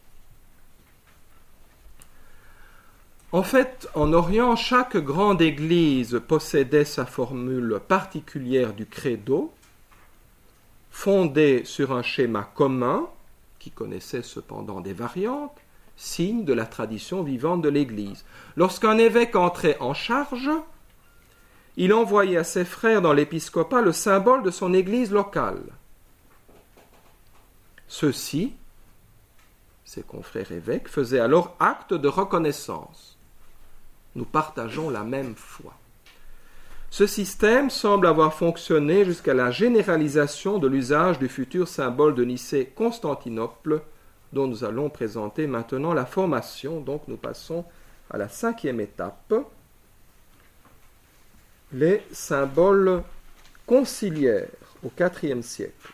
En fait, en Orient, chaque grande église possédait sa formule particulière du credo, fondée sur un schéma commun, qui connaissait cependant des variantes, signe de la tradition vivante de l'Église. Lorsqu'un évêque entrait en charge, il envoyait à ses frères dans l'épiscopat le symbole de son Église locale. Ceux-ci, ses confrères évêques, faisaient alors acte de reconnaissance. Nous partageons la même foi. Ce système semble avoir fonctionné jusqu'à la généralisation de l'usage du futur symbole de Nicée-Constantinople, dont nous allons présenter maintenant la formation. Donc nous passons à la 5e étape, les symboles conciliaires au IVe siècle.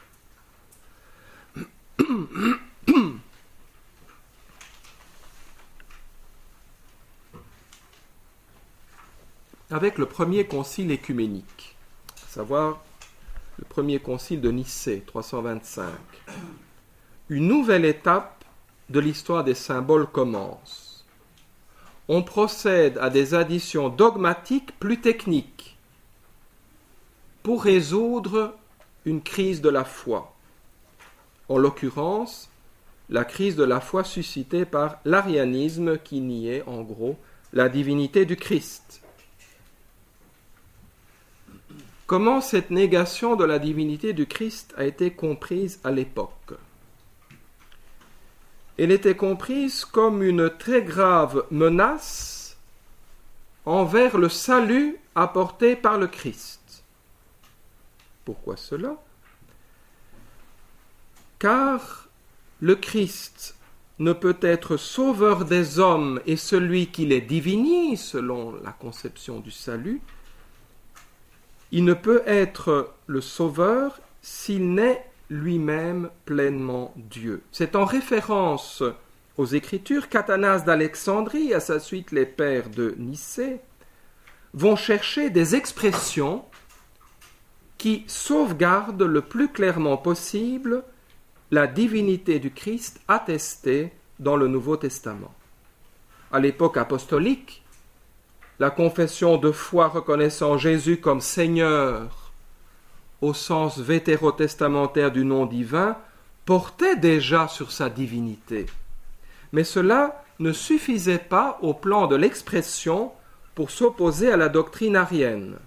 Avec le premier concile écuménique, à savoir le premier concile de Nicée, 325, une nouvelle étape de l'histoire des symboles commence. On procède à des additions dogmatiques plus techniques pour résoudre une crise de la foi. En l'occurrence, la crise de la foi suscitée par l'arianisme qui niait en gros la divinité du Christ. Comment cette négation de la divinité du Christ a été comprise à l'époque ? Elle était comprise comme une très grave menace envers le salut apporté par le Christ. Pourquoi cela ? Car le Christ ne peut être sauveur des hommes et celui qui les divinise, selon la conception du salut, il ne peut être le Sauveur s'il n'est lui-même pleinement Dieu. C'est en référence aux Écritures qu'Athanase d'Alexandrie, à sa suite les pères de Nicée, vont chercher des expressions qui sauvegardent le plus clairement possible la divinité du Christ attestée dans le Nouveau Testament. À l'époque apostolique, la confession de foi reconnaissant Jésus comme Seigneur au sens vétérotestamentaire du nom divin portait déjà sur sa divinité. Mais cela ne suffisait pas au plan de l'expression pour s'opposer à la doctrine arienne.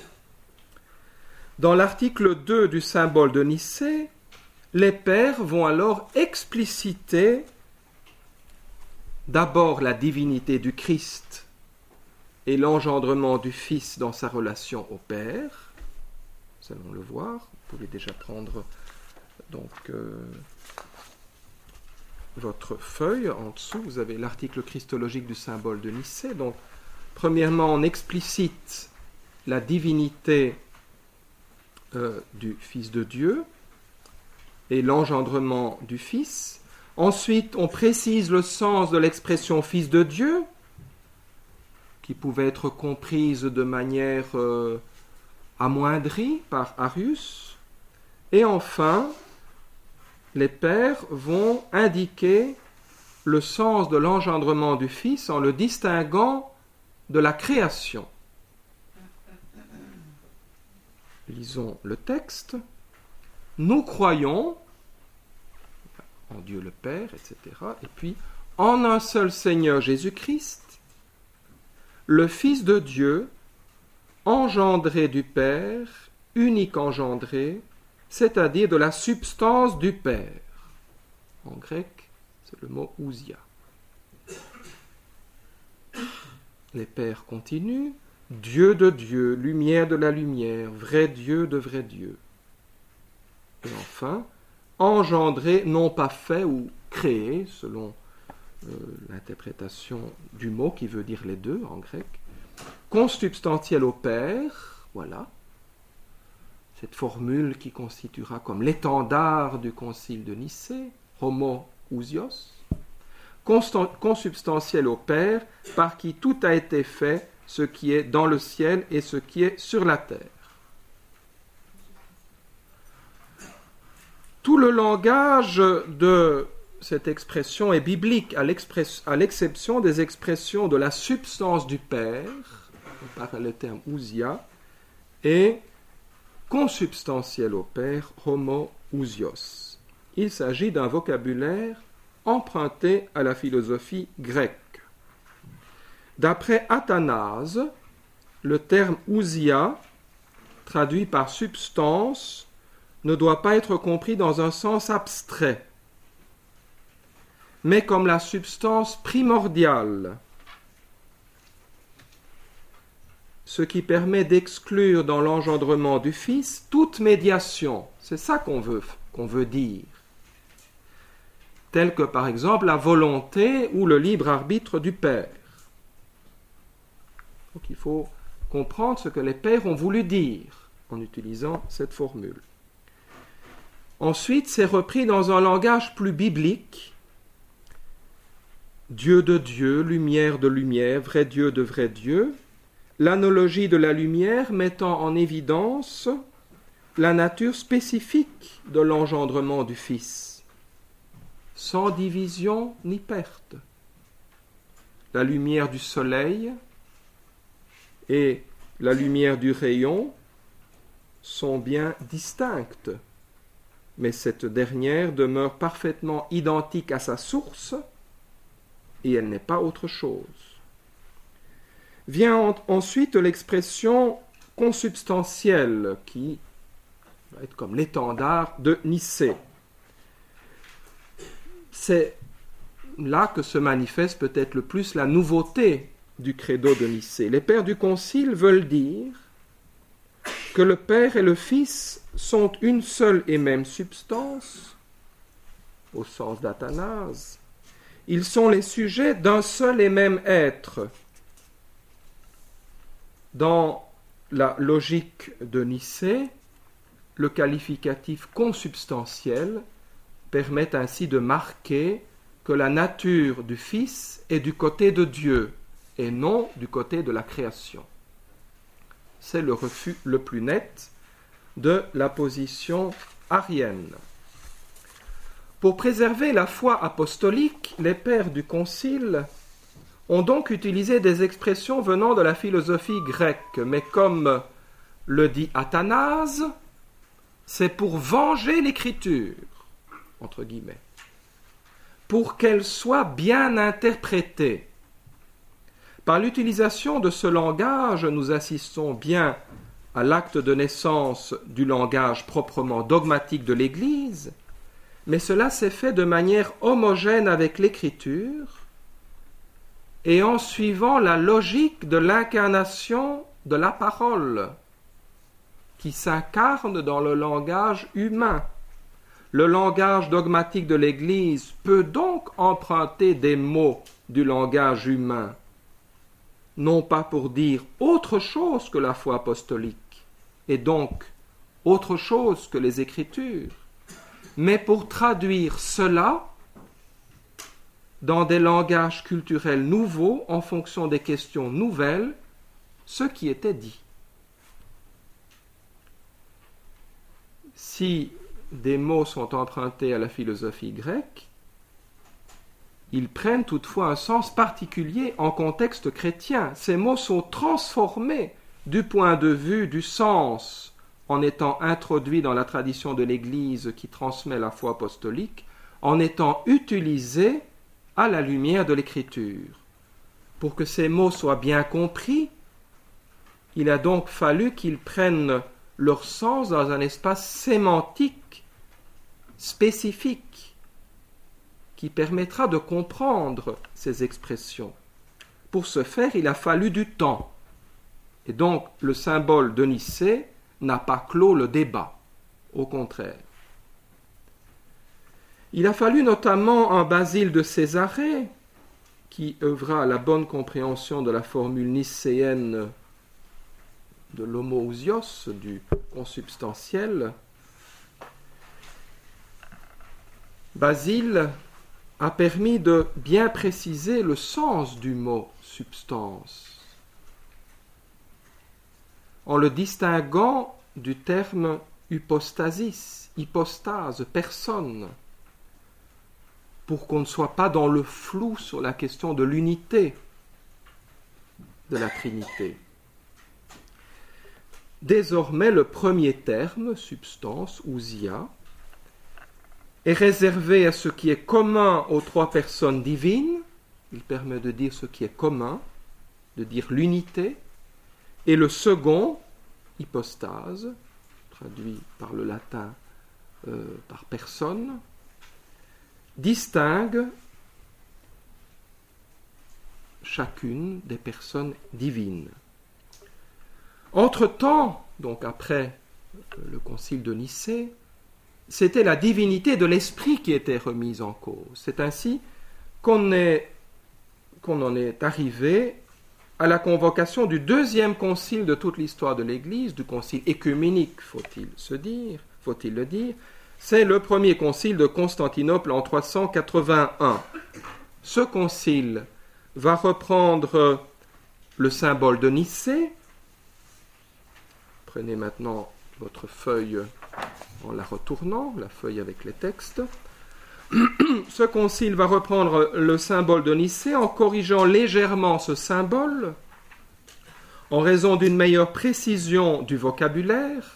Dans l'article 2 du symbole de Nicée, les pères vont alors expliciter d'abord la divinité du Christ et l'engendrement du Fils dans sa relation au Père. Nous allons le voir. Vous pouvez déjà prendre votre feuille. En dessous, vous avez l'article christologique du symbole de Nicée. Donc, premièrement, on explicite la divinité du Fils de Dieu et l'engendrement du Fils. Ensuite, on précise le sens de l'expression Fils de Dieu, qui pouvait être comprise de manière amoindrie par Arius. Et enfin, les pères vont indiquer le sens de l'engendrement du Fils en le distinguant de la création. Lisons le texte. Nous croyons en Dieu le Père, etc. Et puis, en un seul Seigneur Jésus-Christ, le Fils de Dieu, engendré du Père, unique engendré, c'est-à-dire de la substance du Père. En grec, c'est le mot ousia. Les pères continuent. Dieu de Dieu, lumière de la lumière, vrai Dieu de vrai Dieu. Et enfin, engendré, non pas fait ou créé, selon l'interprétation du mot qui veut dire les deux en grec, consubstantiel au Père, voilà, cette formule qui constituera comme l'étendard du concile de Nicée, homo ousios, consubstantiel au Père, par qui tout a été fait, ce qui est dans le ciel et ce qui est sur la terre. Tout le langage de cette expression est biblique, à l'exception des expressions de la substance du Père, par le terme ousia, et consubstantiel au Père, homo ousios. Il s'agit d'un vocabulaire emprunté à la philosophie grecque. D'après Athanase, le terme ousia, traduit par substance, ne doit pas être compris dans un sens abstrait, mais comme la substance primordiale, ce qui permet d'exclure dans l'engendrement du Fils toute médiation. C'est ça qu'on veut dire. Tel que par exemple la volonté ou le libre arbitre du Père. Donc il faut comprendre ce que les pères ont voulu dire en utilisant cette formule. Ensuite, c'est repris dans un langage plus biblique. Dieu de Dieu, lumière de lumière, vrai Dieu de vrai Dieu. L'analogie de la lumière mettant en évidence la nature spécifique de l'engendrement du Fils, sans division ni perte. La lumière du soleil et la lumière du rayon sont bien distinctes, mais cette dernière demeure parfaitement identique à sa source et elle n'est pas autre chose. Vient ensuite l'expression consubstantielle qui va être comme l'étendard de Nicée. C'est là que se manifeste peut-être le plus la nouveauté du credo de Nicée. Les pères du concile veulent dire que le Père et le Fils sont une seule et même substance, au sens d'Athanase. Ils sont les sujets d'un seul et même être. Dans la logique de Nicée, le qualificatif consubstantiel permet ainsi de marquer que la nature du Fils est du côté de Dieu et non du côté de la création. C'est le refus le plus net de la position arienne. Pour préserver la foi apostolique, les pères du Concile ont donc utilisé des expressions venant de la philosophie grecque, mais comme le dit Athanase, c'est pour venger l'Écriture, entre guillemets, pour qu'elle soit bien interprétée. Par l'utilisation de ce langage, nous assistons bien à l'acte de naissance du langage proprement dogmatique de l'Église, mais cela s'est fait de manière homogène avec l'Écriture et en suivant la logique de l'incarnation de la parole, qui s'incarne dans le langage humain. Le langage dogmatique de l'Église peut donc emprunter des mots du langage humain, non pas pour dire autre chose que la foi apostolique, et donc autre chose que les Écritures, mais pour traduire cela dans des langages culturels nouveaux en fonction des questions nouvelles, ce qui était dit. Si des mots sont empruntés à la philosophie grecque, ils prennent toutefois un sens particulier en contexte chrétien. Ces mots sont transformés du point de vue du sens en étant introduits dans la tradition de l'Église qui transmet la foi apostolique, en étant utilisés à la lumière de l'Écriture. Pour que ces mots soient bien compris, il a donc fallu qu'ils prennent leur sens dans un espace sémantique spécifique qui permettra de comprendre ces expressions. Pour ce faire, il a fallu du temps. Et donc, le symbole de Nicée n'a pas clos le débat. Au contraire. Il a fallu notamment un Basile de Césarée, qui œuvra à la bonne compréhension de la formule nicéenne de l'homoousios, du consubstantiel. Basile a permis de bien préciser le sens du mot substance, en le distinguant du terme hypostasis, hypostase, personne, pour qu'on ne soit pas dans le flou sur la question de l'unité de la Trinité. Désormais, le premier terme, substance, ousia, est réservé à ce qui est commun aux trois personnes divines. Il permet de dire ce qui est commun, de dire l'unité. Et le second, hypostase, traduit par le latin par personne, distingue chacune des personnes divines. Entre-temps, donc après le concile de Nicée, c'était la divinité de l'esprit qui était remise en cause. C'est ainsi qu'on en est arrivé à la convocation du deuxième concile de toute l'histoire de l'Église, du concile écuménique, faut-il le dire. C'est le premier concile de Constantinople en 381. Ce concile va reprendre le symbole de Nicée. Prenez maintenant votre feuille en la retournant, la feuille avec les textes. Ce concile va reprendre le symbole de Nicée en corrigeant légèrement ce symbole, en raison d'une meilleure précision du vocabulaire,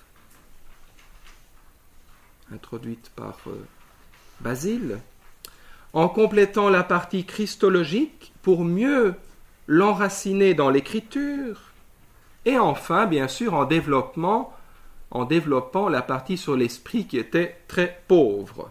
introduite par Basile, en complétant la partie christologique pour mieux l'enraciner dans l'écriture, et enfin, bien sûr, en développant la partie sur l'esprit qui était très pauvre.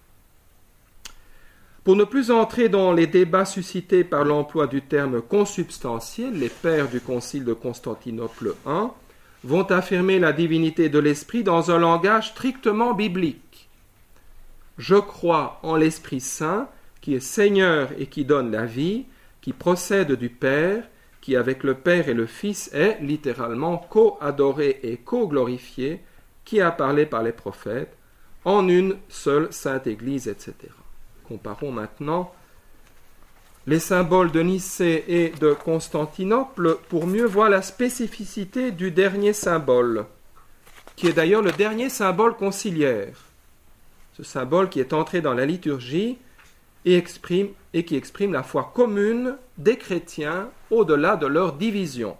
Pour ne plus entrer dans les débats suscités par l'emploi du terme consubstantiel, les pères du concile de Constantinople I vont affirmer la divinité de l'esprit dans un langage strictement biblique. Je crois en l'Esprit Saint, qui est Seigneur et qui donne la vie, qui procède du Père, qui avec le Père et le Fils est littéralement co-adoré et co-glorifié, qui a parlé par les prophètes, en une seule sainte Église, etc. Comparons maintenant les symboles de Nicée et de Constantinople pour mieux voir la spécificité du dernier symbole, qui est d'ailleurs le dernier symbole conciliaire. Ce symbole qui est entré dans la liturgie et qui exprime la foi commune des chrétiens au-delà de leur division.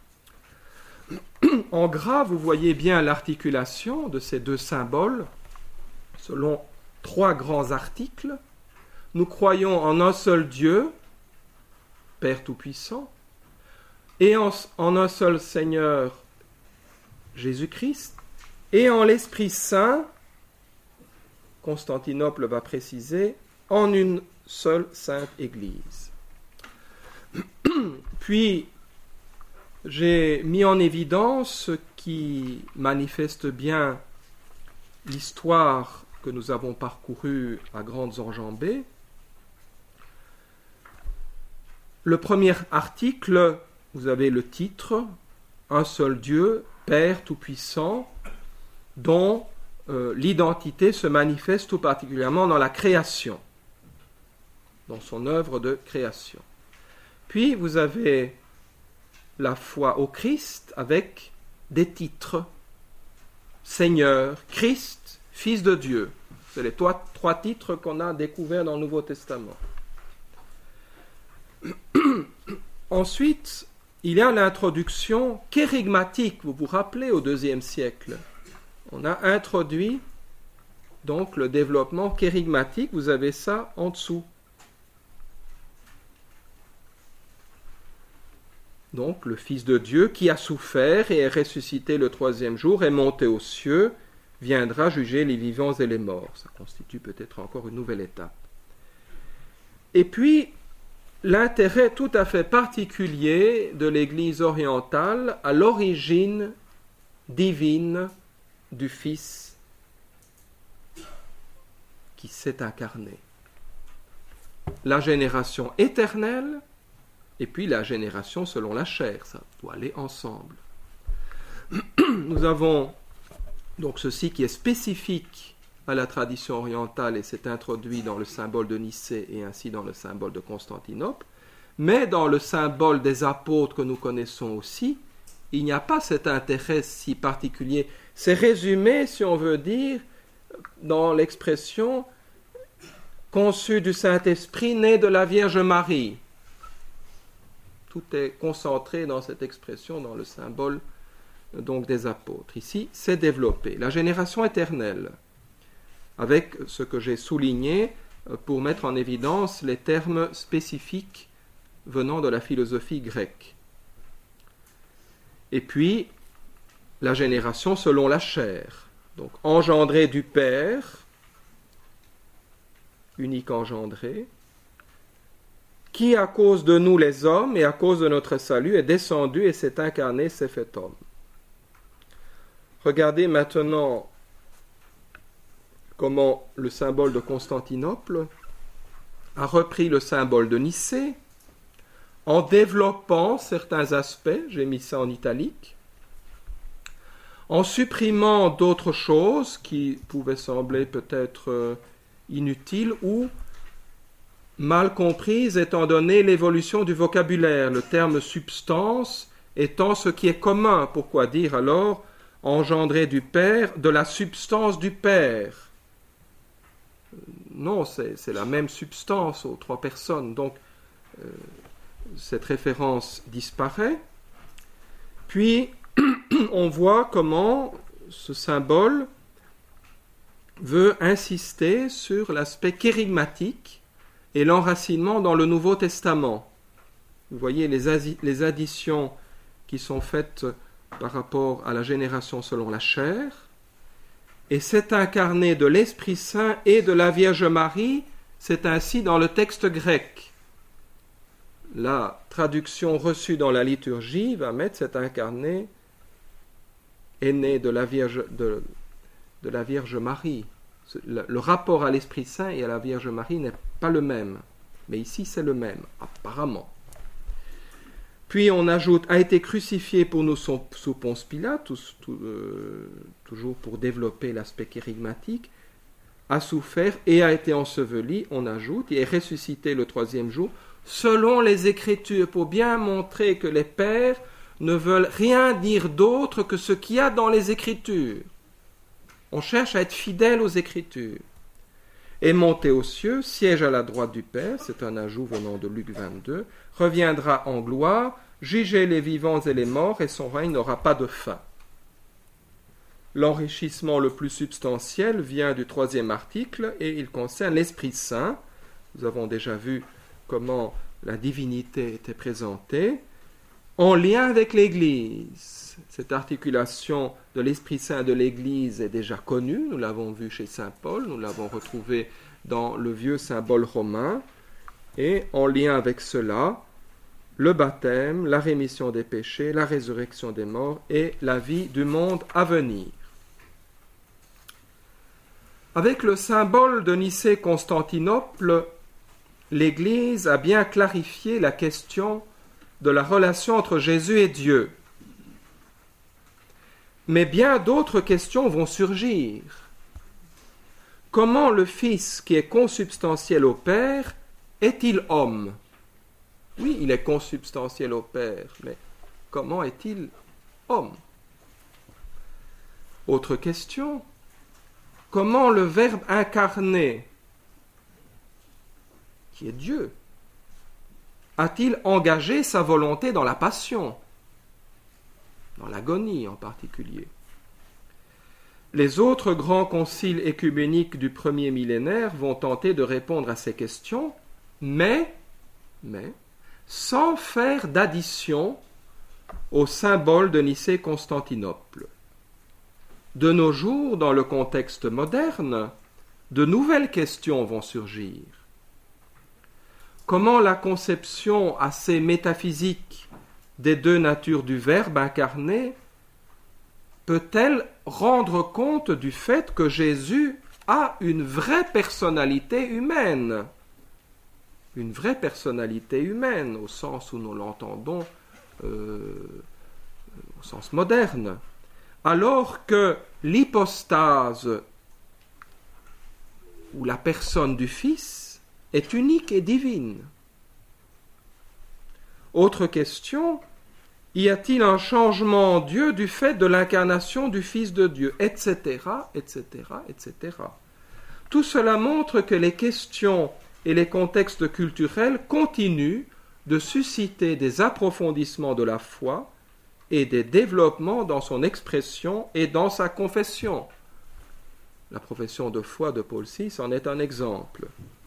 En gras, vous voyez bien l'articulation de ces deux symboles selon 3 grands articles. Nous croyons en un seul Dieu, Père Tout-Puissant, et en un seul Seigneur, Jésus-Christ, et en l'Esprit Saint, Constantinople va préciser, en une seule sainte Église. Puis, j'ai mis en évidence ce qui manifeste bien l'histoire que nous avons parcourue à grandes enjambées. Le premier article, vous avez le titre, un seul Dieu, Père Tout-Puissant, dont l'identité se manifeste tout particulièrement dans la création, dans son œuvre de création. Puis vous avez la foi au Christ avec des titres. Seigneur, Christ, Fils de Dieu. C'est les 3 titres qu'on a découverts dans le Nouveau Testament. Ensuite, il y a l'introduction kérygmatique. Vous vous rappelez, au IIe siècle, on a introduit donc le développement kérygmatique. Vous avez ça en dessous. Donc, le Fils de Dieu qui a souffert et est ressuscité le 3e jour, est monté aux cieux, viendra juger les vivants et les morts. Ça constitue peut-être encore une nouvelle étape. Et puis, l'intérêt tout à fait particulier de l'Église orientale à l'origine divine du Fils qui s'est incarné. La génération éternelle et puis la génération selon la chair, ça doit aller ensemble. Nous avons donc ceci qui est spécifique à la tradition orientale et s'est introduit dans le symbole de Nicée et ainsi dans le symbole de Constantinople, mais dans le symbole des apôtres que nous connaissons aussi, il n'y a pas cet intérêt si particulier. C'est résumé, si on veut dire, dans l'expression « conçu du Saint-Esprit, né de la Vierge Marie ». Tout est concentré dans cette expression, dans le symbole donc des apôtres. Ici, c'est développé. La génération éternelle, avec ce que j'ai souligné pour mettre en évidence les termes spécifiques venant de la philosophie grecque. Et puis, la génération selon la chair, donc engendrée du Père, unique engendré, qui, à cause de nous les hommes et à cause de notre salut, est descendu et s'est incarné, s'est fait homme. Regardez maintenant comment le symbole de Constantinople a repris le symbole de Nicée en développant certains aspects, j'ai mis ça en italique, en supprimant d'autres choses qui pouvaient sembler peut-être inutiles ou mal comprises étant donné l'évolution du vocabulaire, le terme substance étant ce qui est commun. Pourquoi dire alors engendré du Père, de la substance du Père? Non, c'est la même substance aux 3 personnes, donc cette référence disparaît. Puis on voit comment ce symbole veut insister sur l'aspect kérygmatique et l'enracinement dans le Nouveau Testament. Vous voyez les additions qui sont faites par rapport à la génération selon la chair, et c'est incarné de l'Esprit Saint et de la Vierge Marie, c'est ainsi dans le texte grec. La traduction reçue dans la liturgie va mettre cet incarné est né de la Vierge Marie. Le rapport à l'Esprit Saint et à la Vierge Marie n'est pas le même, mais ici c'est le même, apparemment. Puis on ajoute, a été crucifié pour nous sous Ponce Pilate, toujours pour développer l'aspect kérigmatique, a souffert et a été enseveli, on ajoute, et est ressuscité le 3e jour, selon les Écritures, pour bien montrer que les pères ne veulent rien dire d'autre que ce qu'il y a dans les Écritures. On cherche à être fidèle aux Écritures. Est monté aux cieux, siège à la droite du Père, c'est un ajout venant de Luc 22, reviendra en gloire, juger les vivants et les morts, et son règne n'aura pas de fin. L'enrichissement le plus substantiel vient du 3e article, et il concerne l'Esprit Saint. Nous avons déjà vu comment la divinité était présentée, en lien avec l'Église. Cette articulation de l'Esprit Saint de l'Église est déjà connue, nous l'avons vu chez saint Paul, nous l'avons retrouvé dans le vieux symbole romain, et en lien avec cela, le baptême, la rémission des péchés, la résurrection des morts et la vie du monde à venir. Avec le symbole de Nicée-Constantinople, l'Église a bien clarifié la question de la relation entre Jésus et Dieu. Mais bien d'autres questions vont surgir. Comment le Fils, qui est consubstantiel au Père, est-il homme ? Oui, il est consubstantiel au Père, mais comment est-il homme ? Autre question. Comment le Verbe incarné, qui est Dieu, a-t-il engagé sa volonté dans la passion, dans l'agonie en particulier ? Les autres grands conciles écuméniques du premier millénaire vont tenter de répondre à ces questions, mais sans faire d'addition au symbole de Nicée-Constantinople. De nos jours, dans le contexte moderne, de nouvelles questions vont surgir. Comment la conception assez métaphysique des deux natures du Verbe incarné peut-elle rendre compte du fait que Jésus a une vraie personnalité humaine ? Une vraie personnalité humaine, au sens où nous l'entendons, au sens moderne. Alors que l'hypostase, ou la personne du Fils, est unique et divine. Autre question, y a-t-il un changement en Dieu du fait de l'incarnation du Fils de Dieu, etc., etc., etc. Tout cela montre que les questions et les contextes culturels continuent de susciter des approfondissements de la foi et des développements dans son expression et dans sa confession. La profession de foi de Paul VI en est un exemple.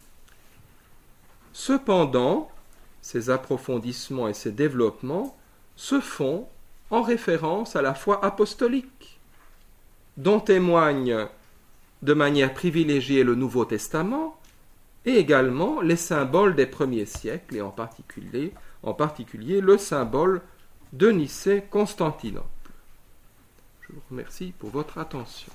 Cependant, ces approfondissements et ces développements se font en référence à la foi apostolique, dont témoigne de manière privilégiée le Nouveau Testament et également les symboles des premiers siècles, et en particulier le symbole de Nicée-Constantinople. Je vous remercie pour votre attention.